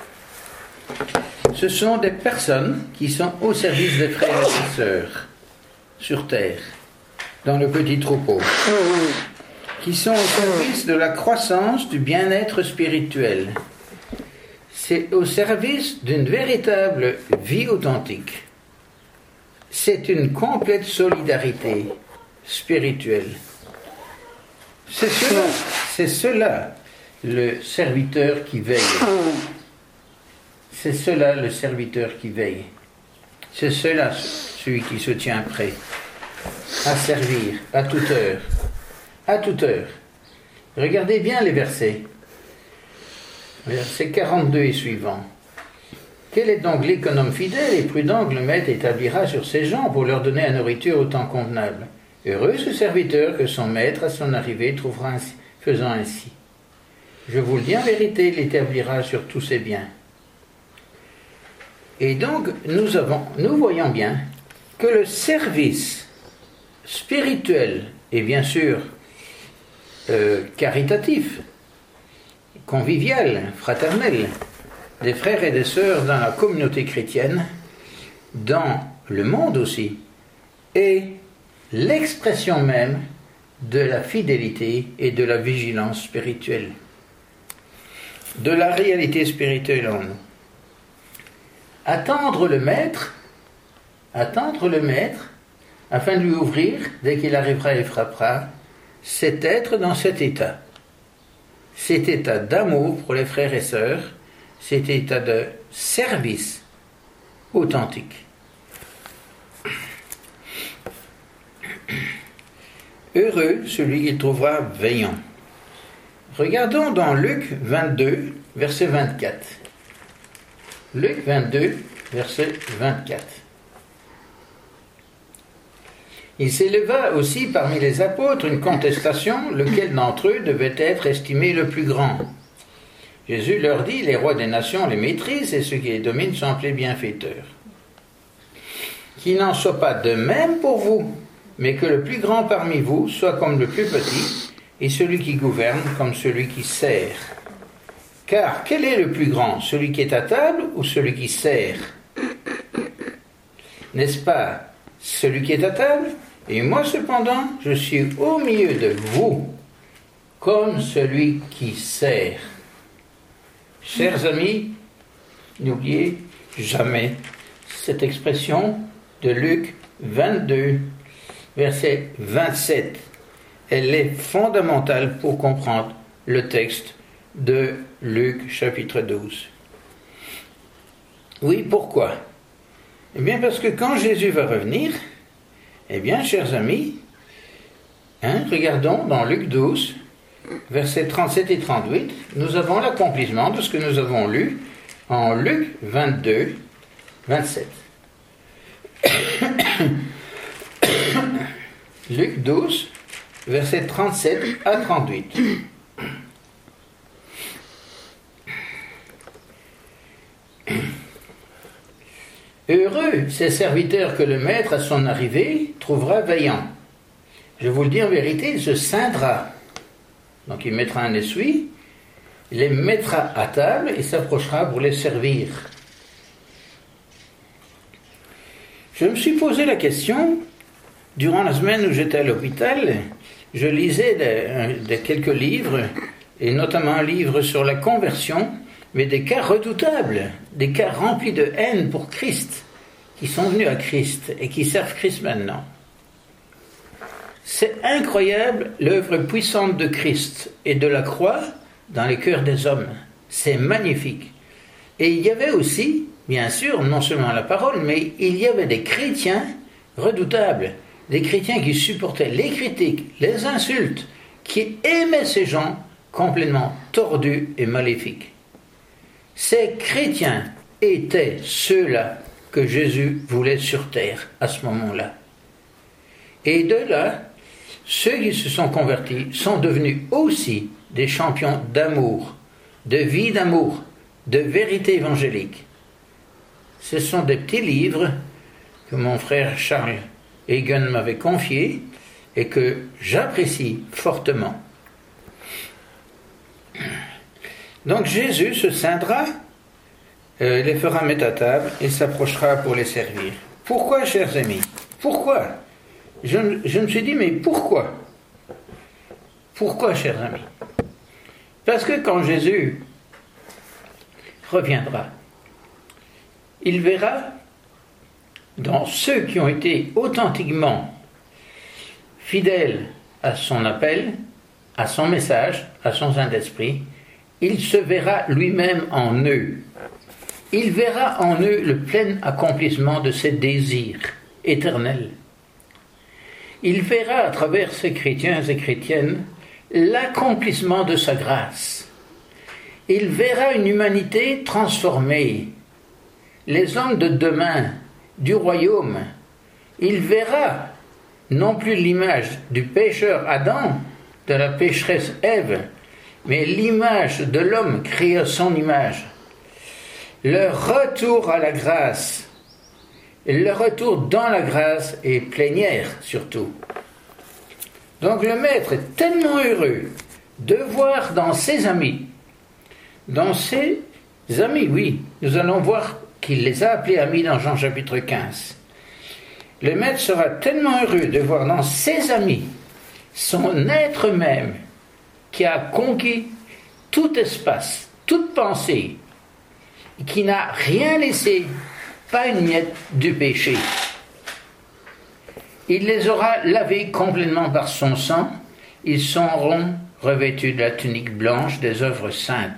ce sont des personnes qui sont au service des frères et des sœurs sur terre, dans le petit troupeau, qui sont au service de la croissance du bien-être spirituel. C'est au service d'une véritable vie authentique. C'est une complète solidarité spirituelle. C'est cela, c'est cela le serviteur qui veille. C'est cela le serviteur qui veille. C'est cela celui qui se tient prêt à servir à toute heure. À toute heure. Regardez bien les versets. Versets quarante-deux et suivants. Quel est donc l'économe fidèle et prudent que le maître établira sur ses gens pour leur donner la nourriture au temps convenable? Heureux ce serviteur que son maître à son arrivée trouvera ainsi, faisant ainsi. Je vous le dis en vérité, il l'établira sur tous ses biens. Et donc, nous, avons, nous voyons bien que le service spirituel et bien sûr euh, caritatif, convivial, fraternel, des frères et des sœurs dans la communauté chrétienne, dans le monde aussi, est l'expression même de la fidélité et de la vigilance spirituelle, de la réalité spirituelle en nous. Attendre le maître, attendre le maître, afin de lui ouvrir, dès qu'il arrivera et frappera, c'est être dans cet état. Cet état d'amour pour les frères et sœurs, cet état de service authentique. Heureux celui qu'il trouvera veillant. Regardons dans Luc vingt-deux, verset vingt-quatre. Luc vingt-deux, verset vingt-quatre. Il s'éleva aussi parmi les apôtres une contestation, lequel d'entre eux devait être estimé le plus grand. Jésus leur dit, les rois des nations les maîtrisent et ceux qui les dominent sont appelés bienfaiteurs. Qu'il n'en soit pas de même pour vous, mais que le plus grand parmi vous soit comme le plus petit, et celui qui gouverne comme celui qui sert. Car quel est le plus grand, celui qui est à table ou celui qui sert? N'est-ce pas celui qui est à table? Et moi cependant, je suis au milieu de vous, comme celui qui sert. Chers amis, n'oubliez jamais cette expression de Luc vingt-deux, verset vingt-sept. Elle est fondamentale pour comprendre le texte de Luc chapitre douze. Oui, pourquoi? Eh bien parce que quand Jésus va revenir, eh bien, chers amis, hein, regardons dans Luc douze, versets trente-sept et trente-huit, nous avons l'accomplissement de ce que nous avons lu en Luc vingt-deux, vingt-sept. Luc douze, versets trente-sept à trente-huit. Heureux ces serviteurs que le maître à son arrivée trouvera veillants. Je vous le dis en vérité, il se ceindra. Donc il mettra un essuie, il les mettra à table et s'approchera pour les servir. Je me suis posé la question, durant la semaine où j'étais à l'hôpital, je lisais de, de quelques livres, et notamment un livre sur la conversion, mais des cas redoutables, des cas remplis de haine pour Christ, qui sont venus à Christ et qui servent Christ maintenant. C'est incroyable l'œuvre puissante de Christ et de la croix dans les cœurs des hommes. C'est magnifique. Et il y avait aussi, bien sûr, non seulement la parole, mais il y avait des chrétiens redoutables, des chrétiens qui supportaient les critiques, les insultes, qui aimaient ces gens complètement tordus et maléfiques. Ces chrétiens étaient ceux-là que Jésus voulait sur terre à ce moment-là. Et de là, ceux qui se sont convertis sont devenus aussi des champions d'amour, de vie d'amour, de vérité évangélique. Ce sont des petits livres que mon frère Charles Egan m'avait confiés et que j'apprécie fortement. Donc Jésus se ceindra, euh, les fera mettre à table et s'approchera pour les servir. Pourquoi, chers amis? Pourquoi? Je, je me suis dit, mais pourquoi? Pourquoi, chers amis? Parce que quand Jésus reviendra, il verra dans ceux qui ont été authentiquement fidèles à son appel, à son message, à son Saint-Esprit, il se verra lui-même en eux. Il verra en eux le plein accomplissement de ses désirs éternels. Il verra à travers ces chrétiens et chrétiennes l'accomplissement de sa grâce. Il verra une humanité transformée. Les hommes de demain, du royaume, il verra non plus l'image du pécheur Adam, de la pécheresse Ève, mais l'image de l'homme créé à son image. le retour à la grâce, le retour dans la grâce est plénière surtout. Donc le maître est tellement heureux de voir dans ses amis, dans ses amis, oui, nous allons voir qu'il les a appelés amis dans Jean chapitre quinze. Le maître sera tellement heureux de voir dans ses amis son être même qui a conquis tout espace, toute pensée, et qui n'a rien laissé, pas une miette du péché. Il les aura lavés complètement par son sang, ils seront revêtus de la tunique blanche des œuvres saintes.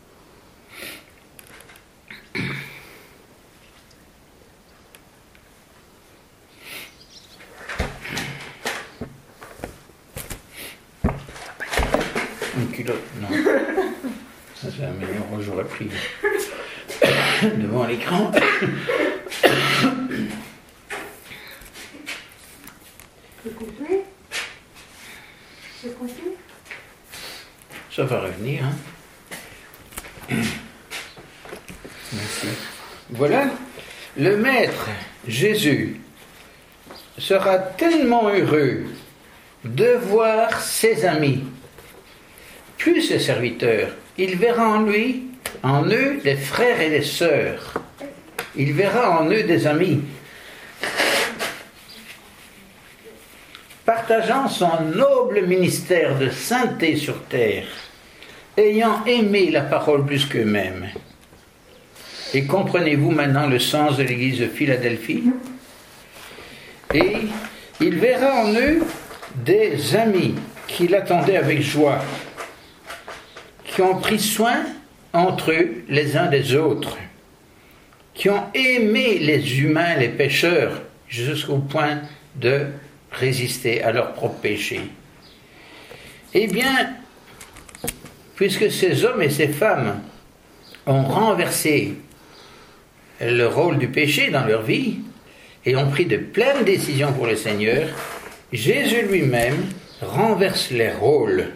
Une culotte, non. Ça c'est amélioré, j'aurais pris devant l'écran. C'est complet? C'est complet? Ça va revenir, hein. Merci. Voilà, le Maître Jésus sera tellement heureux de voir ses amis, plus ses serviteurs. Il verra en lui, en eux, des frères et des sœurs. Il verra en eux des amis. Partageant son noble ministère de sainteté sur terre, ayant aimé la parole plus qu'eux-mêmes. Et comprenez-vous maintenant le sens de l'église de Philadelphie? Et il verra en eux des amis qui l'attendaient avec joie, qui ont pris soin entre eux les uns des autres, qui ont aimé les humains, les pécheurs, jusqu'au point de résister à leurs propres péchés. Eh bien, puisque ces hommes et ces femmes ont renversé le rôle du péché dans leur vie et ont pris de pleines décisions pour le Seigneur, Jésus lui-même renverse les rôles.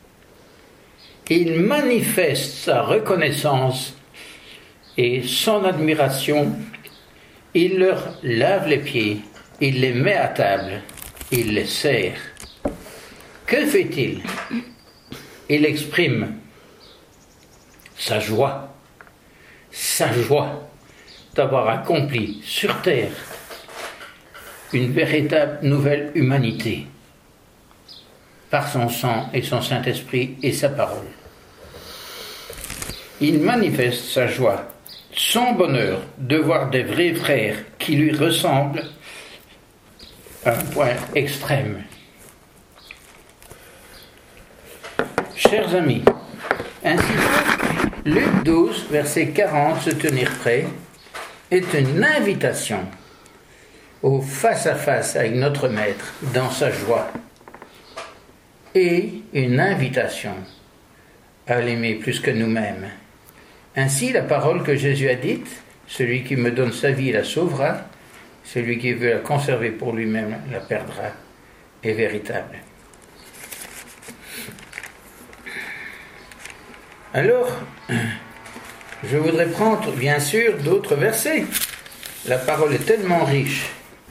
Il manifeste sa reconnaissance et son admiration. Il leur lave les pieds, il les met à table, il les sert. Que fait-il? Il exprime sa joie, sa joie d'avoir accompli sur terre une véritable nouvelle humanité par son sang et son Saint-Esprit et sa parole. Il manifeste sa joie, son bonheur de voir des vrais frères qui lui ressemblent à un point extrême. Chers amis, ainsi Luc douze, verset quarante, se tenir prêt, est une invitation au face-à-face avec notre Maître dans sa joie et une invitation à l'aimer plus que nous-mêmes. Ainsi, la parole que Jésus a dite, celui qui me donne sa vie la sauvera, celui qui veut la conserver pour lui-même la perdra, est véritable. Alors, je voudrais prendre, bien sûr, d'autres versets. La parole est tellement riche.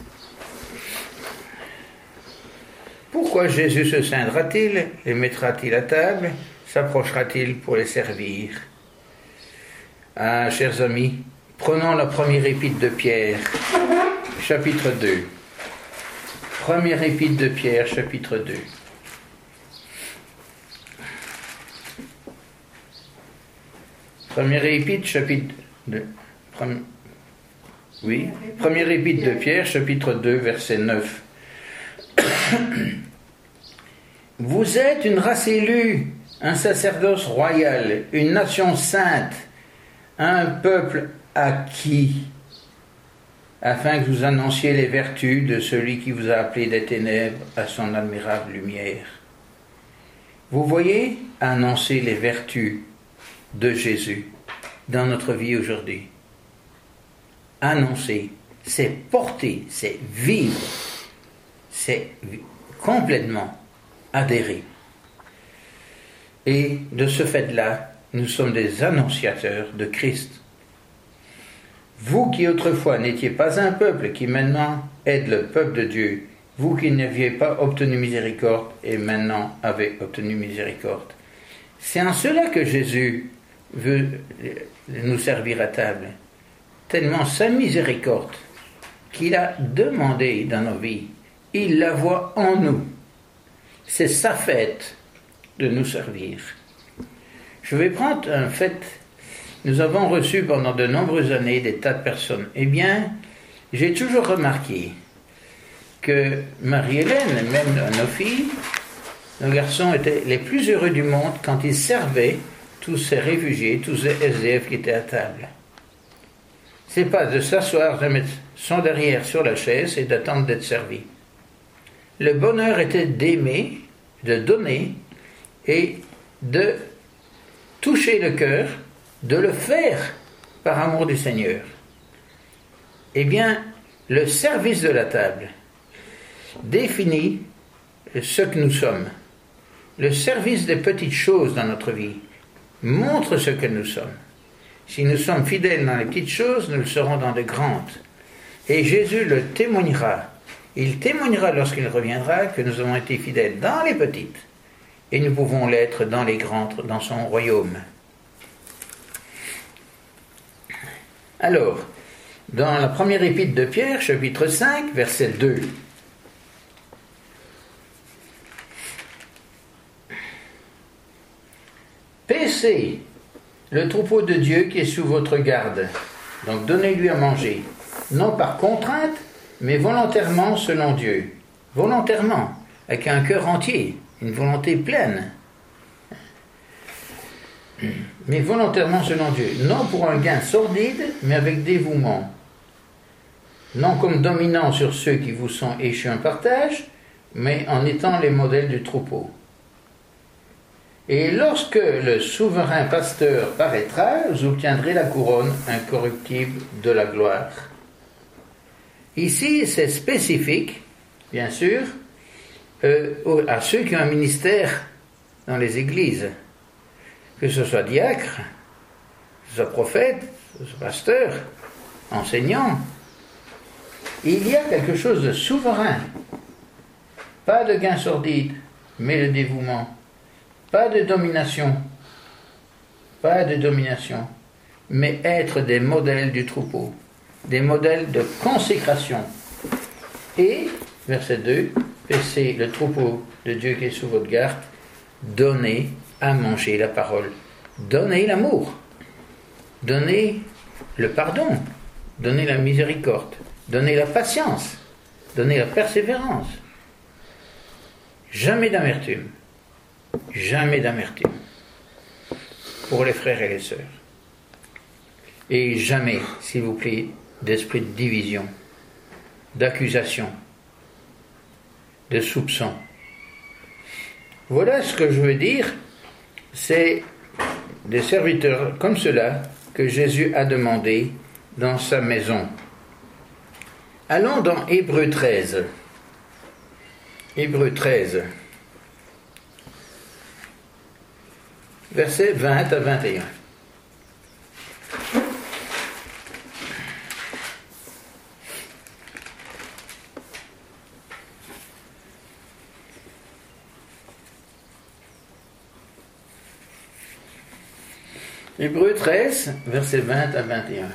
Pourquoi Jésus se scindra-t-il? Les mettra-t-il à table? S'approchera-t-il pour les servir? Ah, chers amis, prenons la première épître de Pierre, chapitre deux. Première épître de Pierre, chapitre deux. Première épître, chapitre deux. Premi... Oui, première épître de Pierre, chapitre deux, verset neuf. Vous êtes une race élue, un sacerdoce royal, une nation sainte, un peuple acquis, afin que vous annonciez les vertus de celui qui vous a appelé des ténèbres à son admirable lumière. Vous voyez, annoncer les vertus de Jésus dans notre vie aujourd'hui. Annoncer, c'est porter, c'est vivre, c'est complètement adhérer. Et de ce fait-là, nous sommes des annonciateurs de Christ. vous qui autrefois n'étiez pas un peuple, qui maintenant êtes le peuple de Dieu, vous qui n'aviez pas obtenu miséricorde et maintenant avez obtenu miséricorde. C'est en cela que Jésus veut nous servir à table. Tellement sa miséricorde qu'il a demandé dans nos vies, il la voit en nous. C'est sa fête de nous servir. Je vais prendre un fait. Nous avons reçu pendant de nombreuses années des tas de personnes. Eh bien, j'ai toujours remarqué que Marie-Hélène, et même nos filles, nos garçons étaient les plus heureux du monde quand ils servaient tous ces réfugiés, tous ces S D F qui étaient à table. C'est pas de s'asseoir, de mettre son derrière sur la chaise et d'attendre d'être servi. Le bonheur était d'aimer, de donner et de toucher le cœur, de le faire par amour du Seigneur. Eh bien, le service de la table définit ce que nous sommes. Le service des petites choses dans notre vie montre ce que nous sommes. Si nous sommes fidèles dans les petites choses, nous le serons dans de grandes. Et Jésus le témoignera. Il témoignera lorsqu'il reviendra que nous avons été fidèles dans les petites. Et nous pouvons l'être dans les grandes, dans son royaume. Alors, dans la première épître de Pierre, chapitre cinq, verset deux. Paissez le troupeau de Dieu qui est sous votre garde. Donc donnez-lui à manger, non par contrainte, mais volontairement selon Dieu. Volontairement, avec un cœur entier, une volonté pleine. Mais volontairement selon Dieu. Non pour un gain sordide, mais avec dévouement. Non comme dominant sur ceux qui vous sont échus en partage, mais en étant les modèles du troupeau. Et lorsque le souverain pasteur paraîtra, vous obtiendrez la couronne incorruptible de la gloire. Ici, c'est spécifique, bien sûr, euh, à ceux qui ont un ministère dans les églises, que ce soit diacre, que ce soit prophète, que ce soit pasteur, enseignant. Il y a quelque chose de souverain. Pas de gain sordide, mais le dévouement. Pas de domination, pas de domination, mais être des modèles du troupeau, des modèles de consécration. Et, verset deux, paissez le troupeau de Dieu qui est sous votre garde, donnez à manger la parole, donnez l'amour, donnez le pardon, donnez la miséricorde, donnez la patience, donnez la persévérance. Jamais d'amertume. Jamais d'amertume pour les frères et les sœurs. Et jamais, s'il vous plaît, d'esprit de division, d'accusation, de soupçon. Voilà ce que je veux dire. C'est des serviteurs comme cela que Jésus a demandé dans sa maison. Allons dans Hébreux treize. Hébreux treize. Versets vingt à vingt et un. Hébreux treize, versets vingt à vingt et un.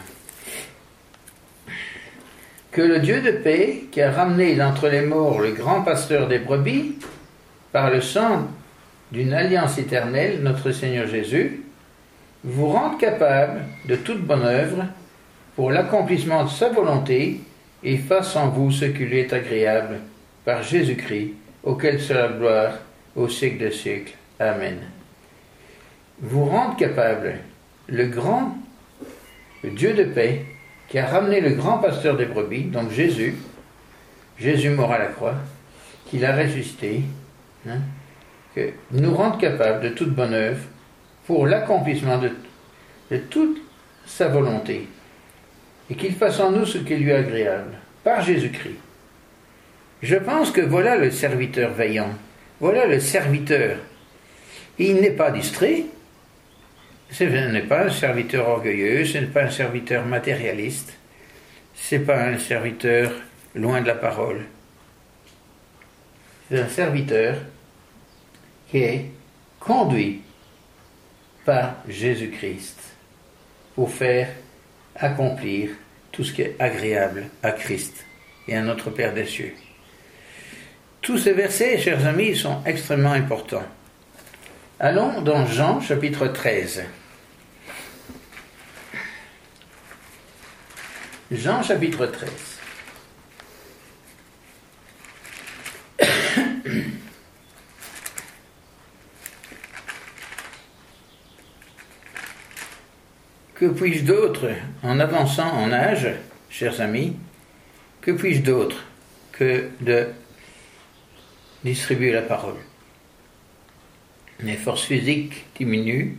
Que le Dieu de paix, qui a ramené d'entre les morts le grand pasteur des brebis, par le sang d'une alliance éternelle, notre Seigneur Jésus, vous rende capable de toute bonne œuvre pour l'accomplissement de sa volonté et fasse en vous ce qui lui est agréable par Jésus-Christ, auquel soit la gloire au siècle des siècles. Amen. Vous rende capable, le grand, le Dieu de paix, qui a ramené le grand pasteur des brebis, donc Jésus, Jésus mort à la croix, qui l'a ressuscité, hein, que nous rende capables de toute bonne œuvre pour l'accomplissement de, de toute sa volonté, et qu'il fasse en nous ce qui lui est agréable, par Jésus-Christ. Je pense que voilà le serviteur veillant, voilà le serviteur. Il n'est pas distrait, Ce n'est pas un serviteur orgueilleux, ce n'est pas un serviteur matérialiste, ce n'est pas un serviteur loin de la parole. C'est un serviteur qui est conduit par Jésus-Christ pour faire accomplir tout ce qui est agréable à Christ et à notre Père des cieux. Tous ces versets, chers amis, sont extrêmement importants. Allons dans Jean chapitre treize. Jean chapitre treize. Que puis-je d'autre, en avançant en âge, chers amis, que puis-je d'autre que de distribuer la parole? Les forces physiques diminuent,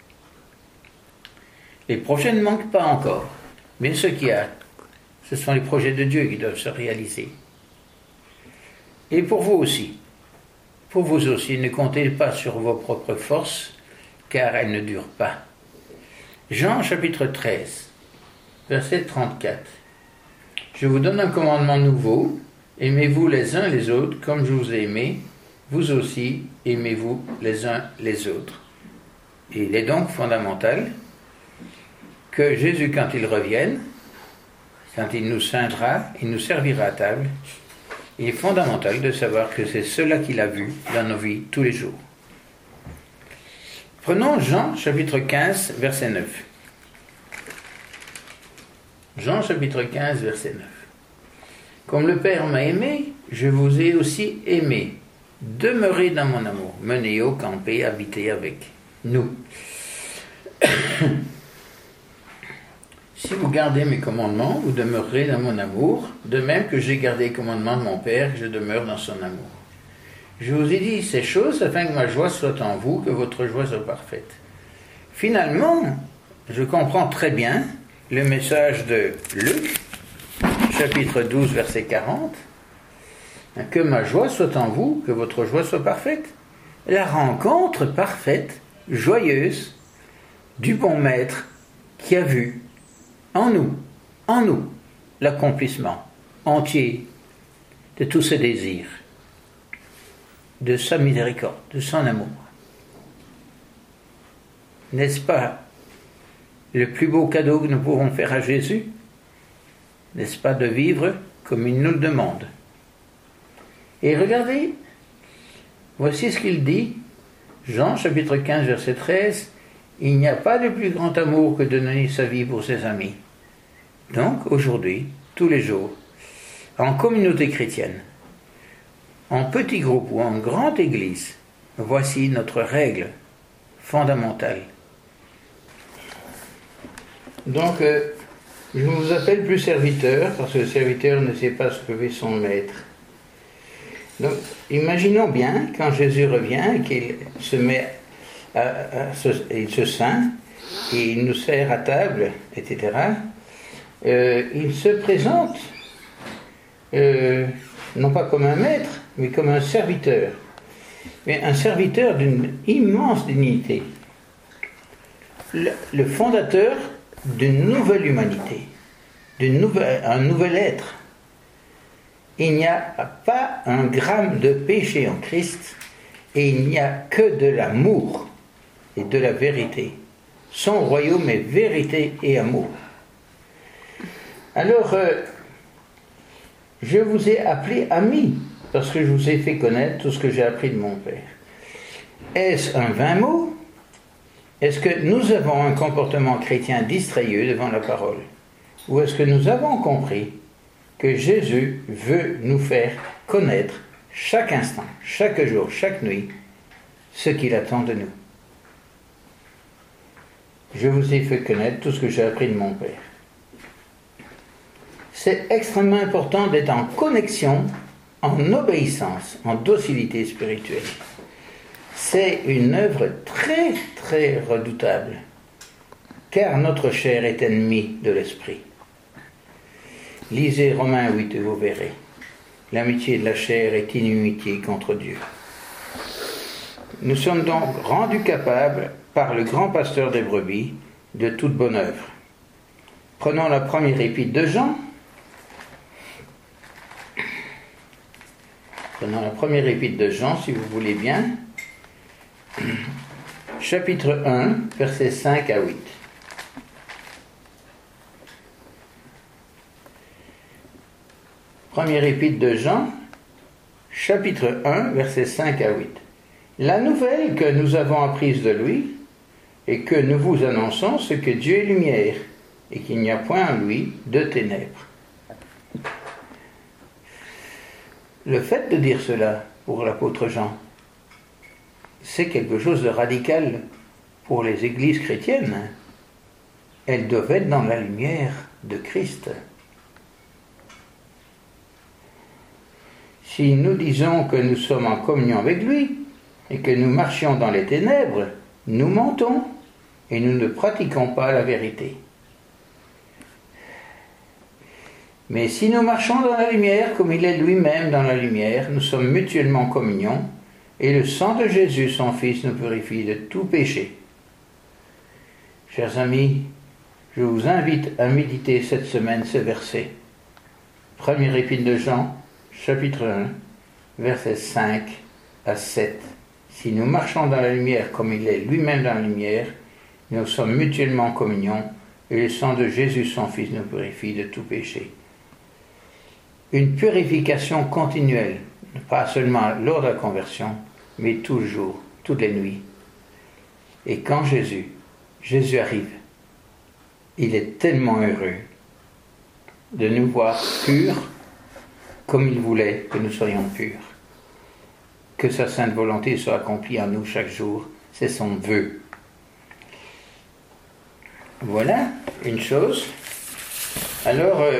les projets ne manquent pas encore, mais ce qu'il y a, ce sont les projets de Dieu qui doivent se réaliser. Et pour vous aussi, pour vous aussi, ne comptez pas sur vos propres forces, car elles ne durent pas. Jean chapitre treize, verset trente-quatre. Je vous donne un commandement nouveau, aimez-vous les uns les autres comme je vous ai aimé, vous aussi aimez-vous les uns les autres. Et il est donc fondamental que Jésus, quand il revienne, quand il nous ceindra, il nous servira à table, il est fondamental de savoir que c'est cela qu'il a vu dans nos vies tous les jours. Prenons Jean chapitre quinze, verset neuf. Jean chapitre quinze, verset neuf. Comme le Père m'a aimé, je vous ai aussi aimé. Demeurez dans mon amour. Meneo, campez, habitez avec nous. Si vous gardez mes commandements, vous demeurerez dans mon amour, de même que j'ai gardé les commandements de mon Père, je demeure dans son amour. Je vous ai dit ces choses afin que ma joie soit en vous, que votre joie soit parfaite. Finalement, je comprends très bien le message de Luc, chapitre douze, verset quarante. Que ma joie soit en vous, que votre joie soit parfaite. La rencontre parfaite, joyeuse, du bon maître qui a vu en nous, en nous, l'accomplissement entier de tous ses désirs, de sa miséricorde, de son amour. N'est-ce pas le plus beau cadeau que nous pouvons faire à Jésus? N'est-ce pas de vivre comme il nous le demande? Et regardez, voici ce qu'il dit, Jean chapitre quinze, verset treize, « Il n'y a pas de plus grand amour que de donner sa vie pour ses amis. » Donc, aujourd'hui, tous les jours, en communauté chrétienne, en petit groupe ou en grande église, voici notre règle fondamentale. Donc, euh, je ne vous appelle plus serviteur, parce que le serviteur ne sait pas ce que fait son maître. Donc, imaginons bien, quand Jésus revient, qu'il se met à, à se, il se ceint, et il nous sert à table, et cetera, euh, il se présente, euh, non pas comme un maître, mais comme un serviteur. Mais un serviteur d'une immense dignité. Le, le fondateur d'une nouvelle humanité, d'une nouvelle, un nouvel être. Il n'y a pas un gramme de péché en Christ et il n'y a que de l'amour et de la vérité. Son royaume est vérité et amour. Alors, euh, je vous ai appelé amis parce que je vous ai fait connaître tout ce que j'ai appris de mon Père. Est-ce un vain mot? Est-ce que nous avons un comportement chrétien distrayeux devant la parole? Ou est-ce que nous avons compris que Jésus veut nous faire connaître chaque instant, chaque jour, chaque nuit, ce qu'il attend de nous? Je vous ai fait connaître tout ce que j'ai appris de mon Père. C'est extrêmement important d'être en connexion, en obéissance, en docilité spirituelle. C'est une œuvre très, très redoutable, car notre chair est ennemie de l'esprit. Lisez Romains huit et vous verrez. L'amitié de la chair est inimitié contre Dieu. Nous sommes donc rendus capables par le grand pasteur des brebis de toute bonne œuvre. Prenons la première épître de Jean. Prenons la première épître de Jean, si vous voulez bien. Chapitre un, versets cinq à huit. Première épître de Jean, chapitre un, versets cinq à huit. La nouvelle que nous avons apprise de lui et que nous vous annonçons, c'est que Dieu est lumière et qu'il n'y a point en lui de ténèbres. Le fait de dire cela pour l'apôtre Jean, c'est quelque chose de radical pour les églises chrétiennes. Elles doivent être dans la lumière de Christ. Si nous disons que nous sommes en communion avec lui et que nous marchions dans les ténèbres, nous mentons et nous ne pratiquons pas la vérité. Mais si nous marchons dans la lumière comme il est lui-même dans la lumière, nous sommes mutuellement en communion et le sang de Jésus, son Fils, nous purifie de tout péché. Chers amis, je vous invite à méditer cette semaine ces versets. Première épître de Jean, chapitre un, versets cinq à sept. Si nous marchons dans la lumière comme il est lui-même dans la lumière, nous sommes mutuellement en communion et le sang de Jésus, son Fils, nous purifie de tout péché. Une purification continuelle, pas seulement lors de la conversion, mais toujours, toutes les nuits. Et quand Jésus, Jésus arrive, il est tellement heureux de nous voir purs comme il voulait que nous soyons purs. Que sa sainte volonté soit accomplie en nous chaque jour, c'est son vœu. Voilà une chose. Alors, euh,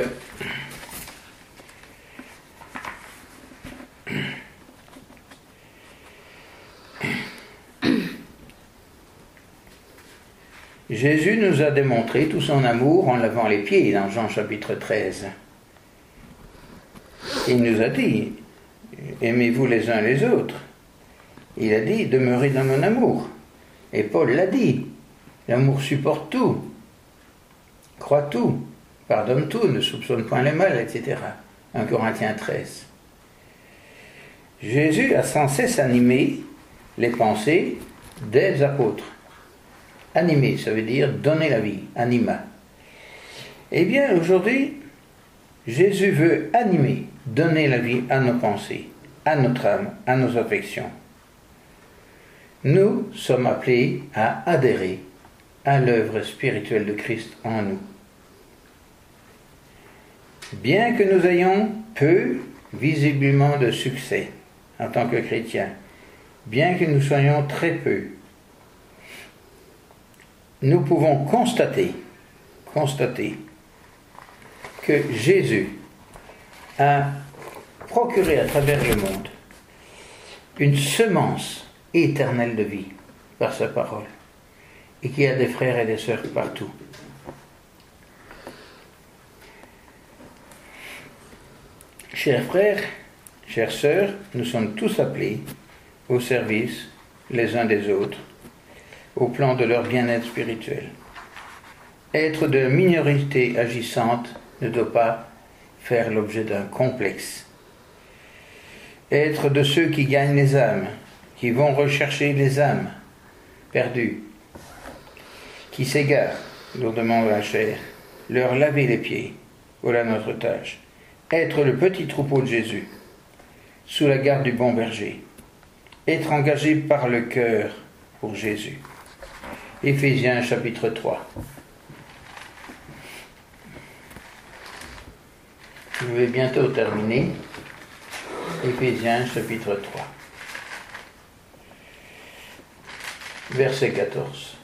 Jésus nous a démontré tout son amour en lavant les pieds dans Jean chapitre treize. Il nous a dit, aimez-vous les uns les autres. Il a dit, demeurez dans mon amour. Et Paul l'a dit, l'amour supporte tout, croit tout, pardonne tout, ne soupçonne point le mal, et cetera. un Corinthiens treize. Jésus a sans cesse animé les pensées des apôtres. Animer, ça veut dire donner la vie, anima. Eh bien, aujourd'hui, Jésus veut animer, donner la vie à nos pensées, à notre âme, à nos affections. Nous sommes appelés à adhérer à l'œuvre spirituelle de Christ en nous. Bien que nous ayons peu, visiblement, de succès en tant que chrétiens, bien que nous soyons très peu, nous pouvons constater, constater que Jésus a procuré à travers le monde une semence éternelle de vie par sa parole et qui a des frères et des sœurs partout. Chers frères, chères sœurs, nous sommes tous appelés au service les uns des autres au plan de leur bien-être spirituel. Être de minorité agissante ne doit pas faire l'objet d'un complexe. Être de ceux qui gagnent les âmes, qui vont rechercher les âmes perdues, qui s'égarent lourdement dans la chair, leur laver les pieds, voilà notre tâche. Être le petit troupeau de Jésus, sous la garde du bon berger. Être engagé par le cœur pour Jésus. Éphésiens chapitre trois. Je vais bientôt terminer. Éphésiens chapitre trois. Verset quatorze.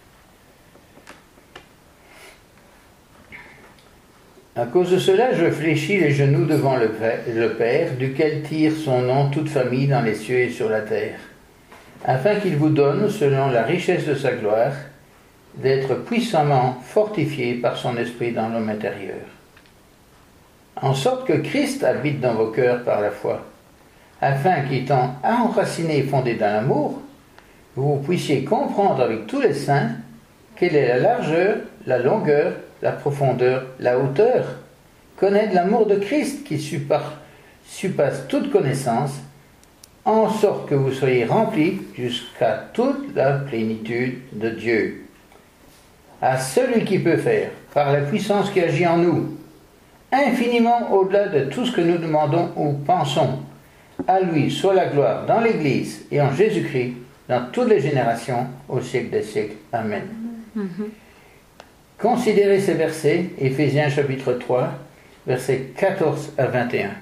À cause de cela, je fléchis les genoux devant le Père, duquel tire son nom toute famille dans les cieux et sur la terre, afin qu'il vous donne, selon la richesse de sa gloire, d'être puissamment fortifiés par son esprit dans l'homme intérieur. En sorte que Christ habite dans vos cœurs par la foi, afin qu'étant enracinés et fondés dans l'amour, que vous puissiez comprendre avec tous les saints quelle est la largeur, la longueur, la profondeur, la hauteur, connaître l'amour de Christ qui surpasse toute connaissance, en sorte que vous soyez remplis jusqu'à toute la plénitude de Dieu. À celui qui peut faire, par la puissance qui agit en nous, infiniment au-delà de tout ce que nous demandons ou pensons, à lui soit la gloire dans l'Église et en Jésus-Christ, dans toutes les générations, au siècle des siècles. Amen. Mm-hmm. Considérez ces versets, Éphésiens chapitre trois, versets quatorze à vingt et un.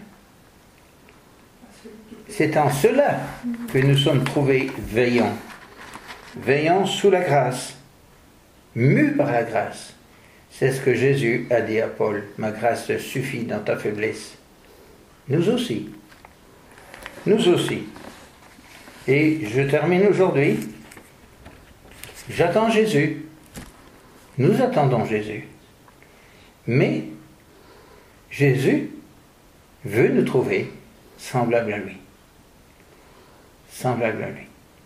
C'est en cela que nous sommes trouvés veillants, veillants sous la grâce, mus par la grâce. C'est ce que Jésus a dit à Paul, ma grâce te suffit dans ta faiblesse. Nous aussi, nous aussi. Et je termine aujourd'hui, j'attends Jésus, nous attendons Jésus, mais Jésus veut nous trouver semblables à lui. Semblables à lui.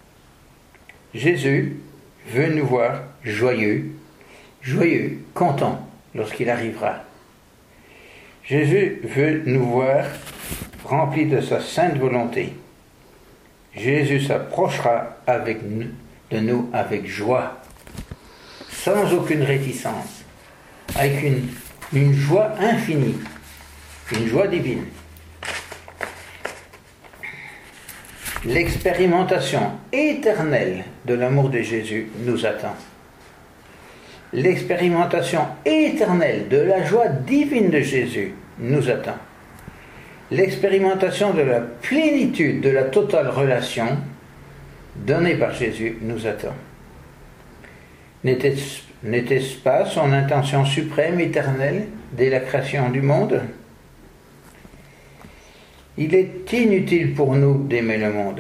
Jésus veut nous voir joyeux, joyeux, contents lorsqu'il arrivera. Jésus veut nous voir remplis de sa sainte volonté. Jésus s'approchera avec nous, de nous avec joie, sans aucune réticence, avec une, une joie infinie, une joie divine. L'expérimentation éternelle de l'amour de Jésus nous attend. L'expérimentation éternelle de la joie divine de Jésus nous attend. L'expérimentation de la plénitude de la totale relation donnée par Jésus nous attend. N'était-ce, n'était-ce pas son intention suprême, éternelle, dès la création du monde ? Il est inutile pour nous d'aimer le monde.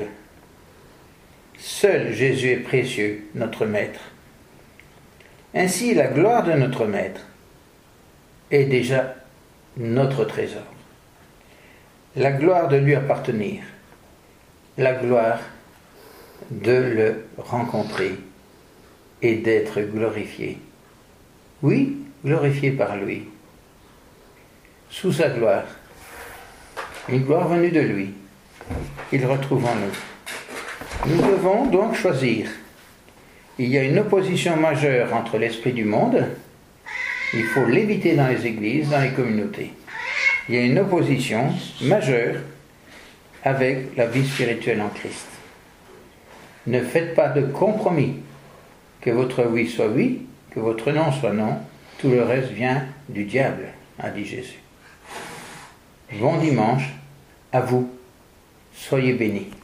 Seul Jésus est précieux, notre Maître. Ainsi, la gloire de notre Maître est déjà notre trésor. La gloire de lui appartenir, la gloire de le rencontrer et d'être glorifié. Oui, glorifié par lui, sous sa gloire, une gloire venue de lui, qu'il retrouve en nous. Nous devons donc choisir. Il y a une opposition majeure entre l'esprit du monde, il faut l'éviter dans les églises, dans les communautés. Il y a une opposition majeure avec la vie spirituelle en Christ. Ne faites pas de compromis. Que votre oui soit oui, que votre non soit non, tout le reste vient du diable, a dit Jésus. Bon dimanche, à vous, soyez bénis.